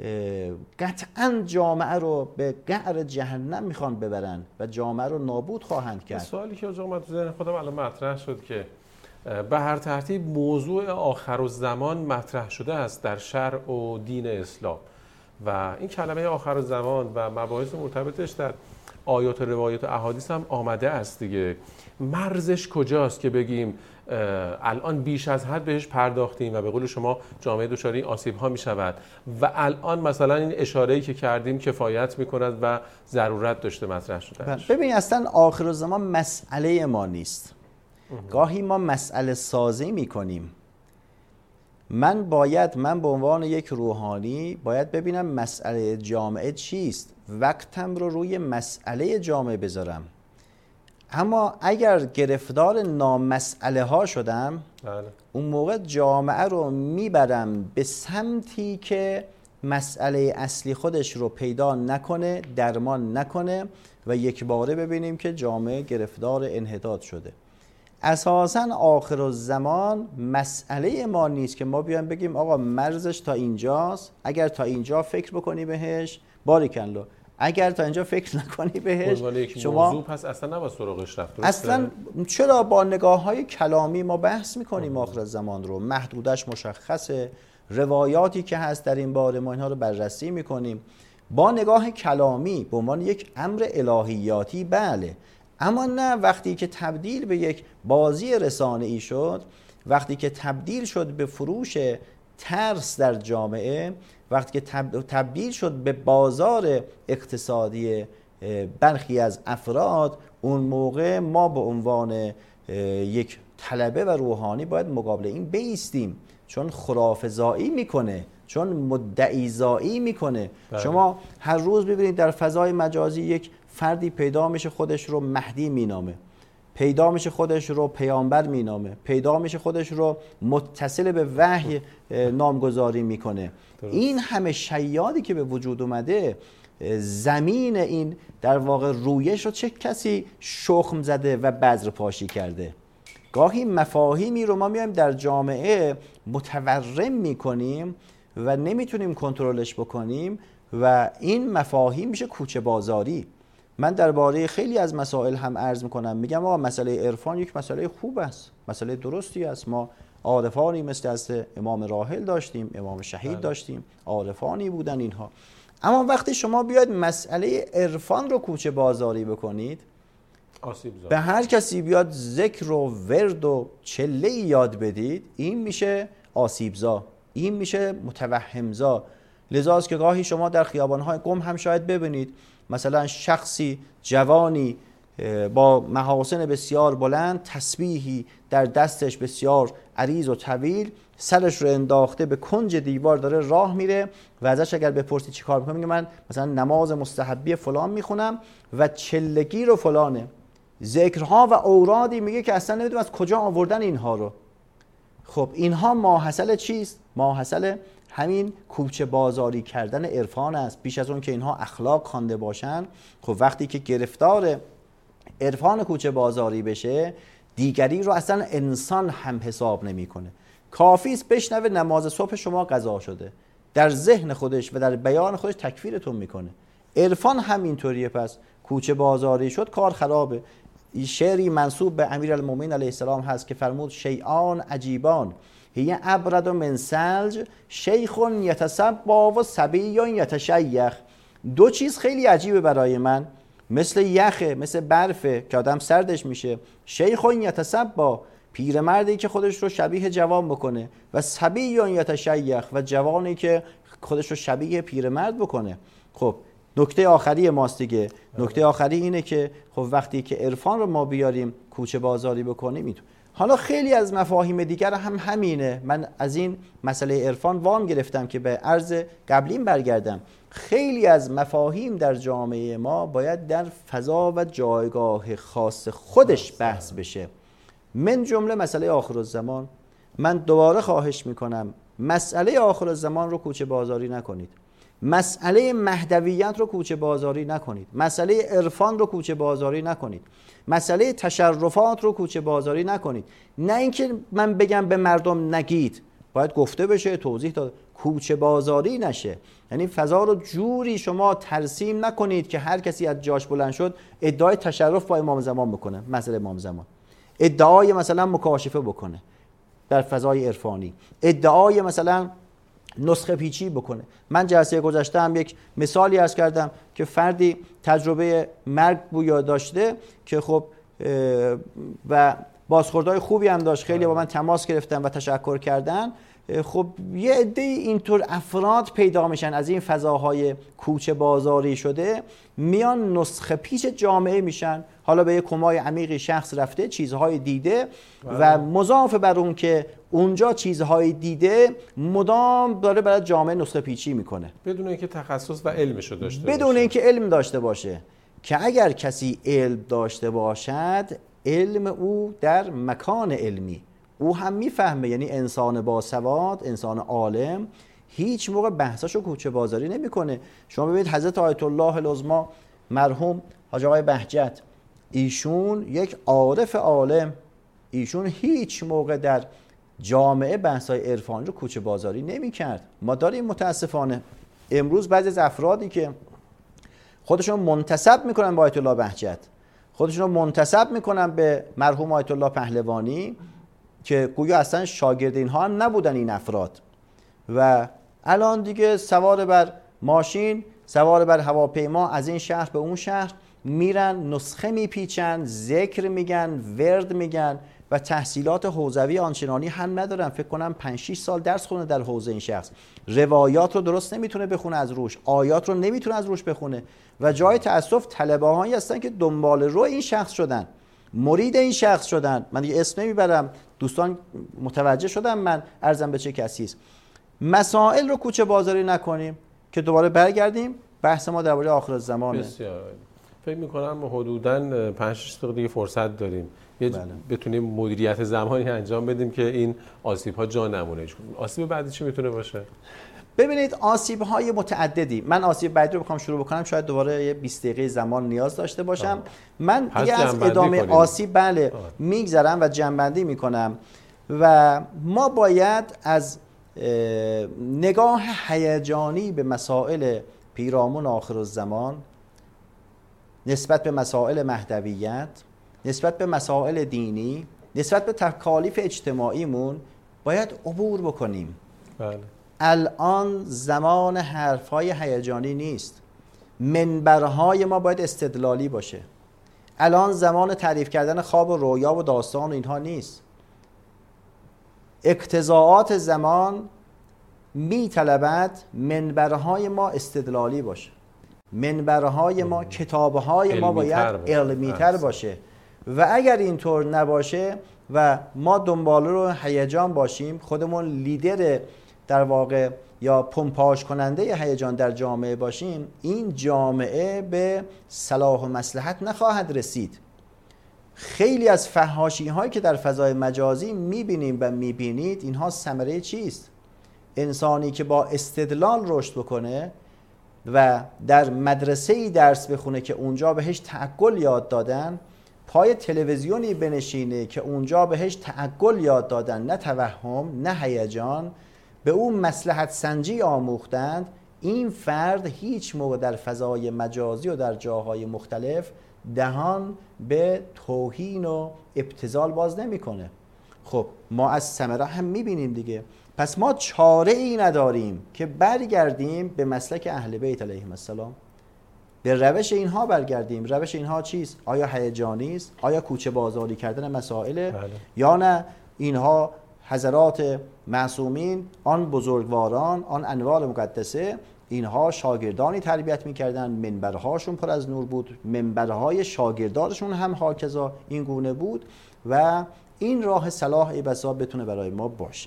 قطعاً جامعه رو به قعر جهنم میخوان ببرن و جامعه رو نابود خواهند کرد. سوالی که آقا من تو ذهن خودم الان مطرح شد که به هر ترتیب موضوع آخر الزمان مطرح شده است در شرع و دین اسلام و این کلمه آخر الزمان و مباحث مرتبطش در آیات و روایات و احادیث هم آمده است دیگه. مرزش کجاست که بگیم الان بیش از حد بهش پرداختیم و به قول شما جامعه دچار آسیب ها می شود و الان مثلا این اشاره‌ای که کردیم کفایت می کند و ضرورت داشته مطرح شده؟ ببین اصلا آخر الزمان مسئله ما نیست. گاهی ما مسئله سازی می کنیم. من به عنوان یک روحانی باید ببینم مسئله جامعه چیست، وقتم رو روی مسئله جامعه بذارم. اما اگر گرفتار نامسئله ها شدم، اون موقع جامعه رو میبرم به سمتی که مسئله اصلی خودش رو پیدا نکنه، درمان نکنه و یک باره ببینیم که جامعه گرفتار انحطاط شده. اساساً آخر الزمان مسئله ما نیست که ما بیایم بگیم آقا مرزش تا اینجاست، اگر تا اینجا فکر بکنی بهش باریکالله، اگر تا اینجا فکر نکنی بهش شما موضوع پس اصلا نباید سراغش رفت. اصلا چرا با نگاه‌های کلامی ما بحث می‌کنیم آخر الزمان رو، محدودش مشخصه، روایاتی که هست در این باره ما اینها رو بررسی می‌کنیم با نگاه کلامی به عنوان یک امر الهیاتی، بله، اما نه وقتی که تبدیل به یک بازی رسانه‌ای شد، وقتی که تبدیل شد به فروش ترس در جامعه وقتی که تبدیل شد به بازار اقتصادی برخی از افراد، اون موقع ما به عنوان یک طلبه و روحانی باید مقابل این بایستیم، چون خرافه‌زایی میکنه، چون مدعی‌زایی میکنه. شما هر روز ببینید در فضای مجازی یک فردی پیدا میشه خودش رو مهدی مینامه، پیدا میشه خودش رو پیامبر مینامه، پیدا میشه خودش رو متصل به وحی نامگذاری میکنه. این همه شیادی که به وجود اومده، زمین این در واقع رویش رو چه کسی شخم زده و بذر پاشی کرده. گاهی مفاهیمی رو ما میایم در جامعه متورم میکنیم و نمیتونیم کنترلش بکنیم و این مفاهیم میشه کوچه بازاری. من درباره خیلی از مسائل هم عرض میکنم، میگم آقا مسئله عرفان یک مسئله خوب است، مسئله درستی است. ما عارفانی مثل از امام راحل داشتیم، امام شهید داشتیم، عارفانی بودن اینها. اما وقتی شما بیاید مسئله عرفان رو کوچه بازاری بکنید، به هر کسی بیاد ذکر و ورد و چله یاد بدید، این میشه آسیبزا، این میشه متوهمزا. لذاست که گاهی شما در خیابان‌های قم هم شاید ببینید مثلا شخصی جوانی با محاسن بسیار بلند، تسبیحی در دستش بسیار عریض و طویل، سرش رو انداخته به کنج دیوار داره راه میره و ازش اگر بپرسی چی کار میکنه، میگه من مثلا نماز مستحبی فلان میخونم و چلگی رو فلانه، ذکرها و اورادی میگه که اصلا نمیدونم از کجا آوردن اینها رو. خب اینها ماحصل چیست؟ ماحصل همین کوچه بازاری کردن عرفان است. بیش از اون که اینها اخلاق خوانده باشن، خب وقتی که گرفتار عرفان کوچه بازاری بشه، دیگری رو اصلا انسان هم حساب نمیکنه. کافی است بشنوه نماز صبح شما قضا شده، در ذهن خودش و در بیان خودش تکفیرتون میکنه. عرفان هم اینطوریه. پس کوچه بازاری شد کار خرابه. شعری منسوب به امیرالمومنین علیه السلام هست که فرمود شیئان عجیبان هی ابرد من ثلج شیخ یتصبا و صبی یتشیخ. دو چیز خیلی عجیبه برای من، مثل یخه، مثل برفه که آدم سردش میشه. شیخ یتصبا، پیرمردی که خودش رو شبیه جوان بکنه، و صبی یتشیخ، و جوانی که خودش رو شبیه پیرمرد بکنه. خب نکته آخری ماست دیگه. نکته آخری اینه که خب وقتی که عرفان رو ما بیاریم کوچه بازاری بکنیم میتونیم. حالا خیلی از مفاهیم دیگر هم همینه. من از این مسئله عرفان وام گرفتم که به عرض قبلیم برگردم. خیلی از مفاهیم در جامعه ما باید در فضا و جایگاه خاص خودش بحث بشه، من جمله مسئله آخرالزمان. من دوباره خواهش میکنم مسئله آخرالزمان رو کوچه بازاری نکنید، مسئله مهدویت رو کوچه بازاری نکنید، مسئله عرفان رو کوچه بازاری نکنید، مسئله تشرفات رو کوچه بازاری نکنید. نه اینکه من بگم به مردم نگید، باید گفته بشه، توضیح داد، کوچه بازاری نشه. یعنی فضا رو جوری شما ترسیم نکنید که هر کسی از جاش بلند شد ادعای تشرف با امام زمان بکنه، مسئله امام زمان، ادعای مثلا مکاشفه بکنه در فضای عرفانی، ادعای مثلا نسخه پیچی بکنه. من جلسه گذشته هم یک مثالی عرض کردم که فردی تجربه مرگ بویا داشته که خب و بازخوردهای خوبی هم داشت، خیلی با من تماس گرفتن و تشکر کردن. خب یه عده اینطور افراد پیدا میشن از این فضاهای کوچه بازاری شده، میان نسخه پیچ جامعه میشن. حالا به یک کمای عمیقی شخص رفته، چیزهای دیده و مضاف بر اون که اونجا چیزهای دیده مدام داره برای جامعه نسخه پیچی میکنه بدون اینکه تخصص و علمشو داشته باشه، بدون اینکه علم داشته باشه. که اگر کسی علم داشته باشد، علم او در مکان علمی او هم میفهمه. یعنی انسان باسواد، انسان عالم هیچ موقع بحثاشو کوچه بازاری نمیکنه. شما ببینید حضرت آیت الله العظما مرحوم حاج آقای بهجت، ایشون یک عارف عالم، ایشون هیچ موقع در جامعه بحثای عرفانی رو کوچه بازاری نمیکرد. ما داریم متاسفانه امروز بعضی از افرادی که خودشون منتسب میکنن به آیت الله بهجت، خودشون منتسب میکنن به مرحوم آیت الله پهلوانی، که گویا اصلا شاگرد اینها هم نبودن این افراد، و الان دیگه سوار بر ماشین، سوار بر هواپیما از این شهر به اون شهر میرن، نسخه میپیچن، ذکر میگن، ورد میگن. و تحصیلات حوزوی آنچنانی هم ندارن، فکر کنم 5-6 سال درس خونه در حوزه این شخص، روایات رو درست نمیتونه بخونه از روش، آیات رو نمیتونه از روش بخونه و جای تأسف طلبه‌هایی هستن که دنبال رو این شخص شدن، مرید این شخص شدن. من دیگه اسم نمیبرم، دوستان متوجه شدم من عرضم به چه کسی است. مسائل رو کوچه بازاری نکنیم که دوباره برگردیم بحث ما درباره آخرالزمانه. بسیار فکر می‌کنم حدوداً 5-6 دقیقه دیگه فرصت داریم بتونیم مدیریت زمانی انجام بدیم که این آسیب‌ها جا نمونه. آسیب بعدی چی میتونه باشه؟ ببینید آسیب‌های متعددی. من آسیب بعدی رو بخوام شروع بکنم شاید دوباره یه 20 دقیقه زمان نیاز داشته باشم. من دیگه از ادامه آسیب میگذرم و جنبندی میکنم و ما باید از نگاه هیجانی به مسائل پیرامون آخرالزمان، نسبت به مسائل مهدویت، نسبت به مسائل دینی، نسبت به تکالیف اجتماعیمون باید عبور بکنیم. بله. الان زمان حرف‌های هیجانی نیست. منبرهای ما باید استدلالی باشه. الان زمان تعریف کردن خواب و رویا و داستان و اینها نیست. اقتضاعات زمان می‌طلبد منبرهای ما استدلالی باشه. منبرهای ما، کتابهای ما باید علمی‌تر باشه و اگر اینطور نباشه و ما دنبال رو هیجان باشیم، خودمون لیدر در واقع یا پمپاژ کننده هیجان در جامعه باشیم، این جامعه به صلاح و مصلحت نخواهد رسید. خیلی از فحاشی هایی که در فضای مجازی میبینیم و میبینید، اینها ثمره چیست؟ انسانی که با استدلال رشد بکنه و در مدرسه‌ای درس بخونه که اونجا بهش تعقل یاد دادن، پای تلویزیونی بنشینه که اونجا بهش تعقل یاد دادن، نه توهم، نه هیجان، به اون مصلحت سنجی آموختند، این فرد هیچ موقع در فضای مجازی و در جاهای مختلف دهان به توهین و ابتذال باز نمیکنه. خب ما از ثمره هم میبینیم دیگه. پس ما چاره ای نداریم که برگردیم به مسلک اهل بیت علیهم السلام، به روش اینها برگردیم. روش اینها چیست؟ آیا هیجانی است؟ آیا کوچه بازاری کردن مسائل؟ بله. یا نه اینها حضرات معصومین، آن بزرگواران، آن انوار مقدسه، اینها شاگردانی تربیت میکردن، منبرهاشون پر از نور بود، منبرهای شاگردانشون هم هاکذا این گونه بود و این راه صلاح ای بسا بتونه برای ما باشه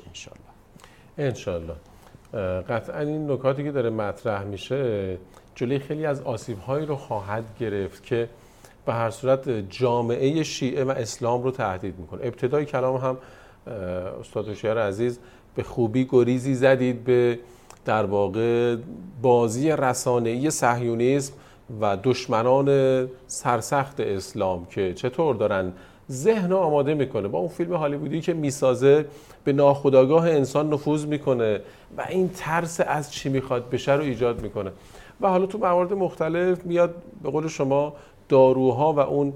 انشالله. قطعا این نکاتی که داره مطرح میشه جلوی خیلی از آسیب‌هایی رو خواهد گرفت که به هر صورت جامعه شیعه و اسلام رو تهدید میکنه. ابتدای کلام هم استاد هوشیار عزیز به خوبی گریزی زدید به در واقع بازی رسانه‌ای صهیونیسم و دشمنان سرسخت اسلام که چطور دارن ذهن رو آماده میکنه با اون فیلم هالیوودی که میسازه، به ناخودآگاه انسان نفوذ میکنه و این ترس از چی میخواد بشه رو ایجاد میکنه و حالا تو موارد مختلف میاد به قول شما داروها و اون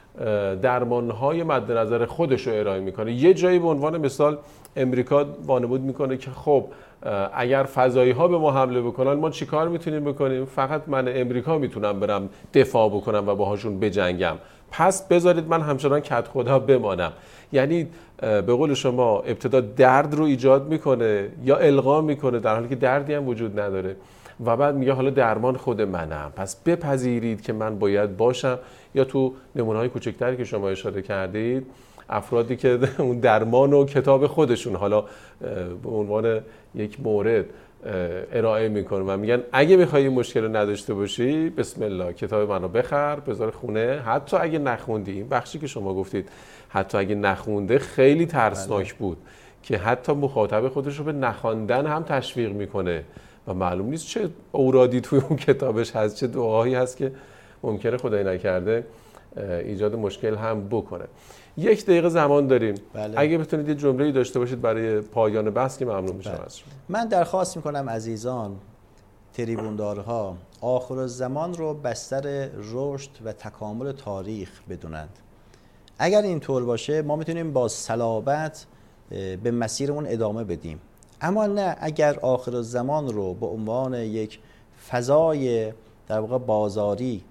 درمانهای مد نظر خودش رو ارائه میکنه. یه جایی به عنوان مثال امریکا وانمود میکنه که خب اگر فضایی ها به ما حمله بکنن ما چی کار میتونیم بکنیم؟ فقط من امریکا میتونم برم دفاع بکنم و باهاشون بجنگم، پس بذارید من همچنان کت خدا بمانم. یعنی به قول شما ابتدا درد رو ایجاد میکنه یا القا میکنه در حالی که دردی هم وجود نداره و بعد میگه حالا درمان خود منم، پس بپذیرید که من باید باشم. یا تو نمونه‌های کوچکتری که شما اشاره کردید، افرادی که اون درمان و کتاب خودشون حالا به عنوان یک مورد ارائه میکنن و میگن اگه میخوای این مشکل رو نداشته باشی بسم الله کتاب منو بخر بذار خونه، حتی اگه نخوندی. این بخشی که شما گفتید حتی اگه نخونده خیلی ترسناک بود که حتی مخاطب خودش رو به نخواندن هم تشویق میکنه و معلوم نیست چه اورادی توی اون کتابش هست، چه دعایی هست که ممکنه خدای نکرده ایجاد مشکل هم بکنه. 1 دقیقه زمان داریم. بله. اگه بتونید یه جمله‌ای داشته باشید برای پایان بحث که ممنون میشم از شما. من درخواست میکنم عزیزان تریبوندارها آخرالزمان رو بستر رشد و تکامل تاریخ بدونند. اگر اینطور باشه ما میتونیم با صلابت به مسیرمون ادامه بدیم، اما نه اگر آخرالزمان رو به عنوان یک فضای در واقع بازاری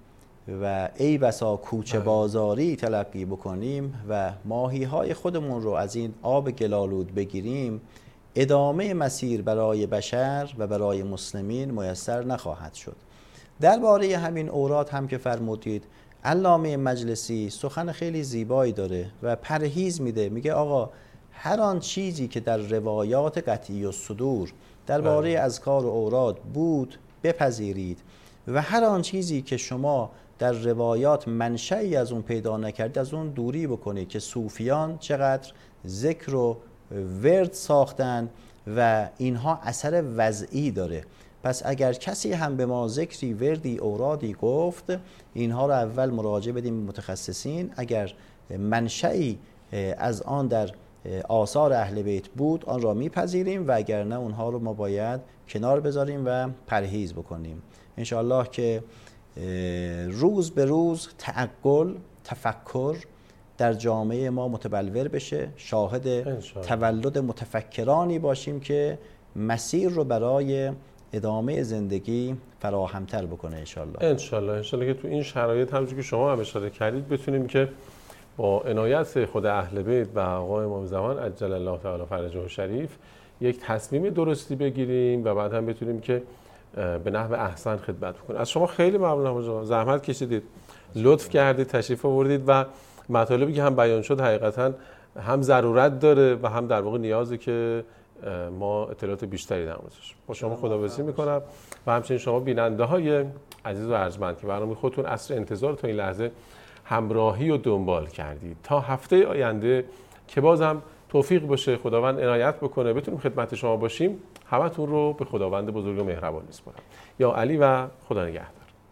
و ای بسا کوچه بازاری تلقی بکنیم و ماهی‌های خودمون رو از این آب گلالود بگیریم، ادامه مسیر برای بشر و برای مسلمین میسر نخواهد شد. درباره همین اوراد هم که فرمودید، علامه مجلسی سخن خیلی زیبایی داره و پرهیز میده. میگه آقا هر آن چیزی که در روایات قطعی الصدور درباره اذکار و اوراد بود بپذیرید و هر آن چیزی که شما در روایات منشأی از اون پیدا نکردید از اون دوری بکنید که صوفیان چقدر ذکر و ورد ساختن و اینها اثر وضعی داره. پس اگر کسی هم به ما ذکری، وردی، اورادی گفت، اینها رو اول مراجعه بدیم به متخصصین. اگر منشأی از آن در آثار اهل بیت بود آن را میپذیریم و اگر نه اونها رو ما باید کنار بذاریم و پرهیز بکنیم. انشاءالله که روز به روز تعقل، تفکر در جامعه ما متبلور بشه، شاهد تولد متفکرانی باشیم که مسیر رو برای ادامه زندگی فراهمتر بکنه انشاءالله. انشاءالله که تو این شرایط همونجوری که شما هم اشاره کردید بتونیم که با عنایت خود اهل بیت و آقا امام زمان عجل الله تعالی فرجه شریف یک تصمیم درستی بگیریم و بعد هم بتونیم که به نحو احسن خدمت بکنیم. از شما خیلی ممنونم، زحمت کشیدید، لطف کردید، تشریف آوردید و مطالبی که هم بیان شد حقیقتا هم ضرورت داره و هم در واقع نیازه که ما اطلاعات بیشتری در موردش. با شما خداحافظی میکنم و همچنین شما بیننده های عزیز و ارجمند که برنامه خودتون عصر انتظار تا این لحظه همراهی و دنبال کردید. تا هفته آینده که بازم توفیق باشه، خداوند عنایت بکنه بتونیم خدمت شما باشیم، همتون رو به خداوند بزرگ و مهربان میسپارم. یا علی و خدا نگهدار.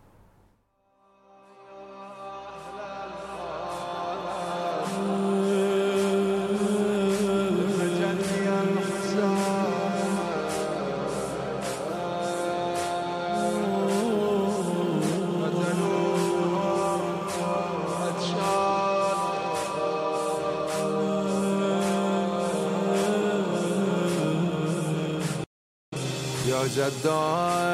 جدا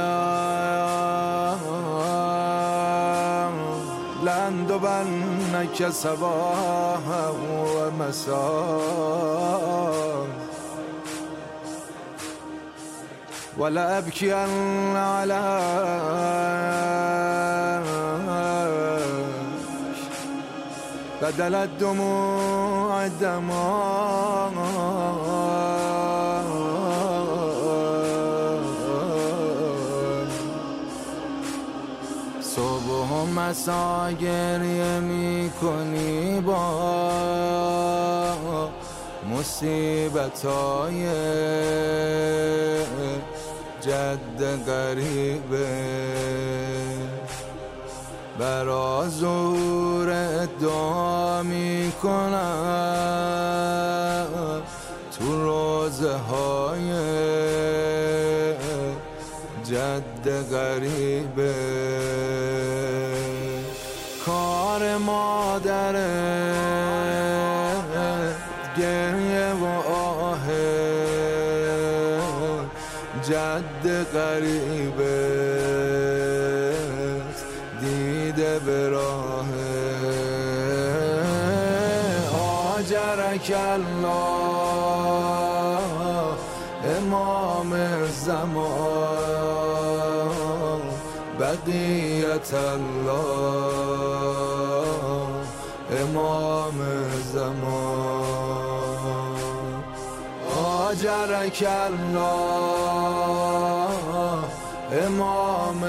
لند و بنک صباح و مساء ولا أبكي عليك بدل الدموع الدماء مسا گریه می کنی با مصیبتای جد غریبه برا ظهور دعا می کنم تو روزه های جد غریبه کار مادرت گریه و آه جد غریبت دیده به راه آجرک الله امام زمان بقیت الله امام زمان آجرک الله امام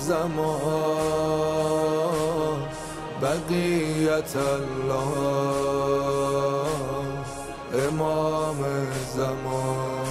زمان بقیت الله امام زمان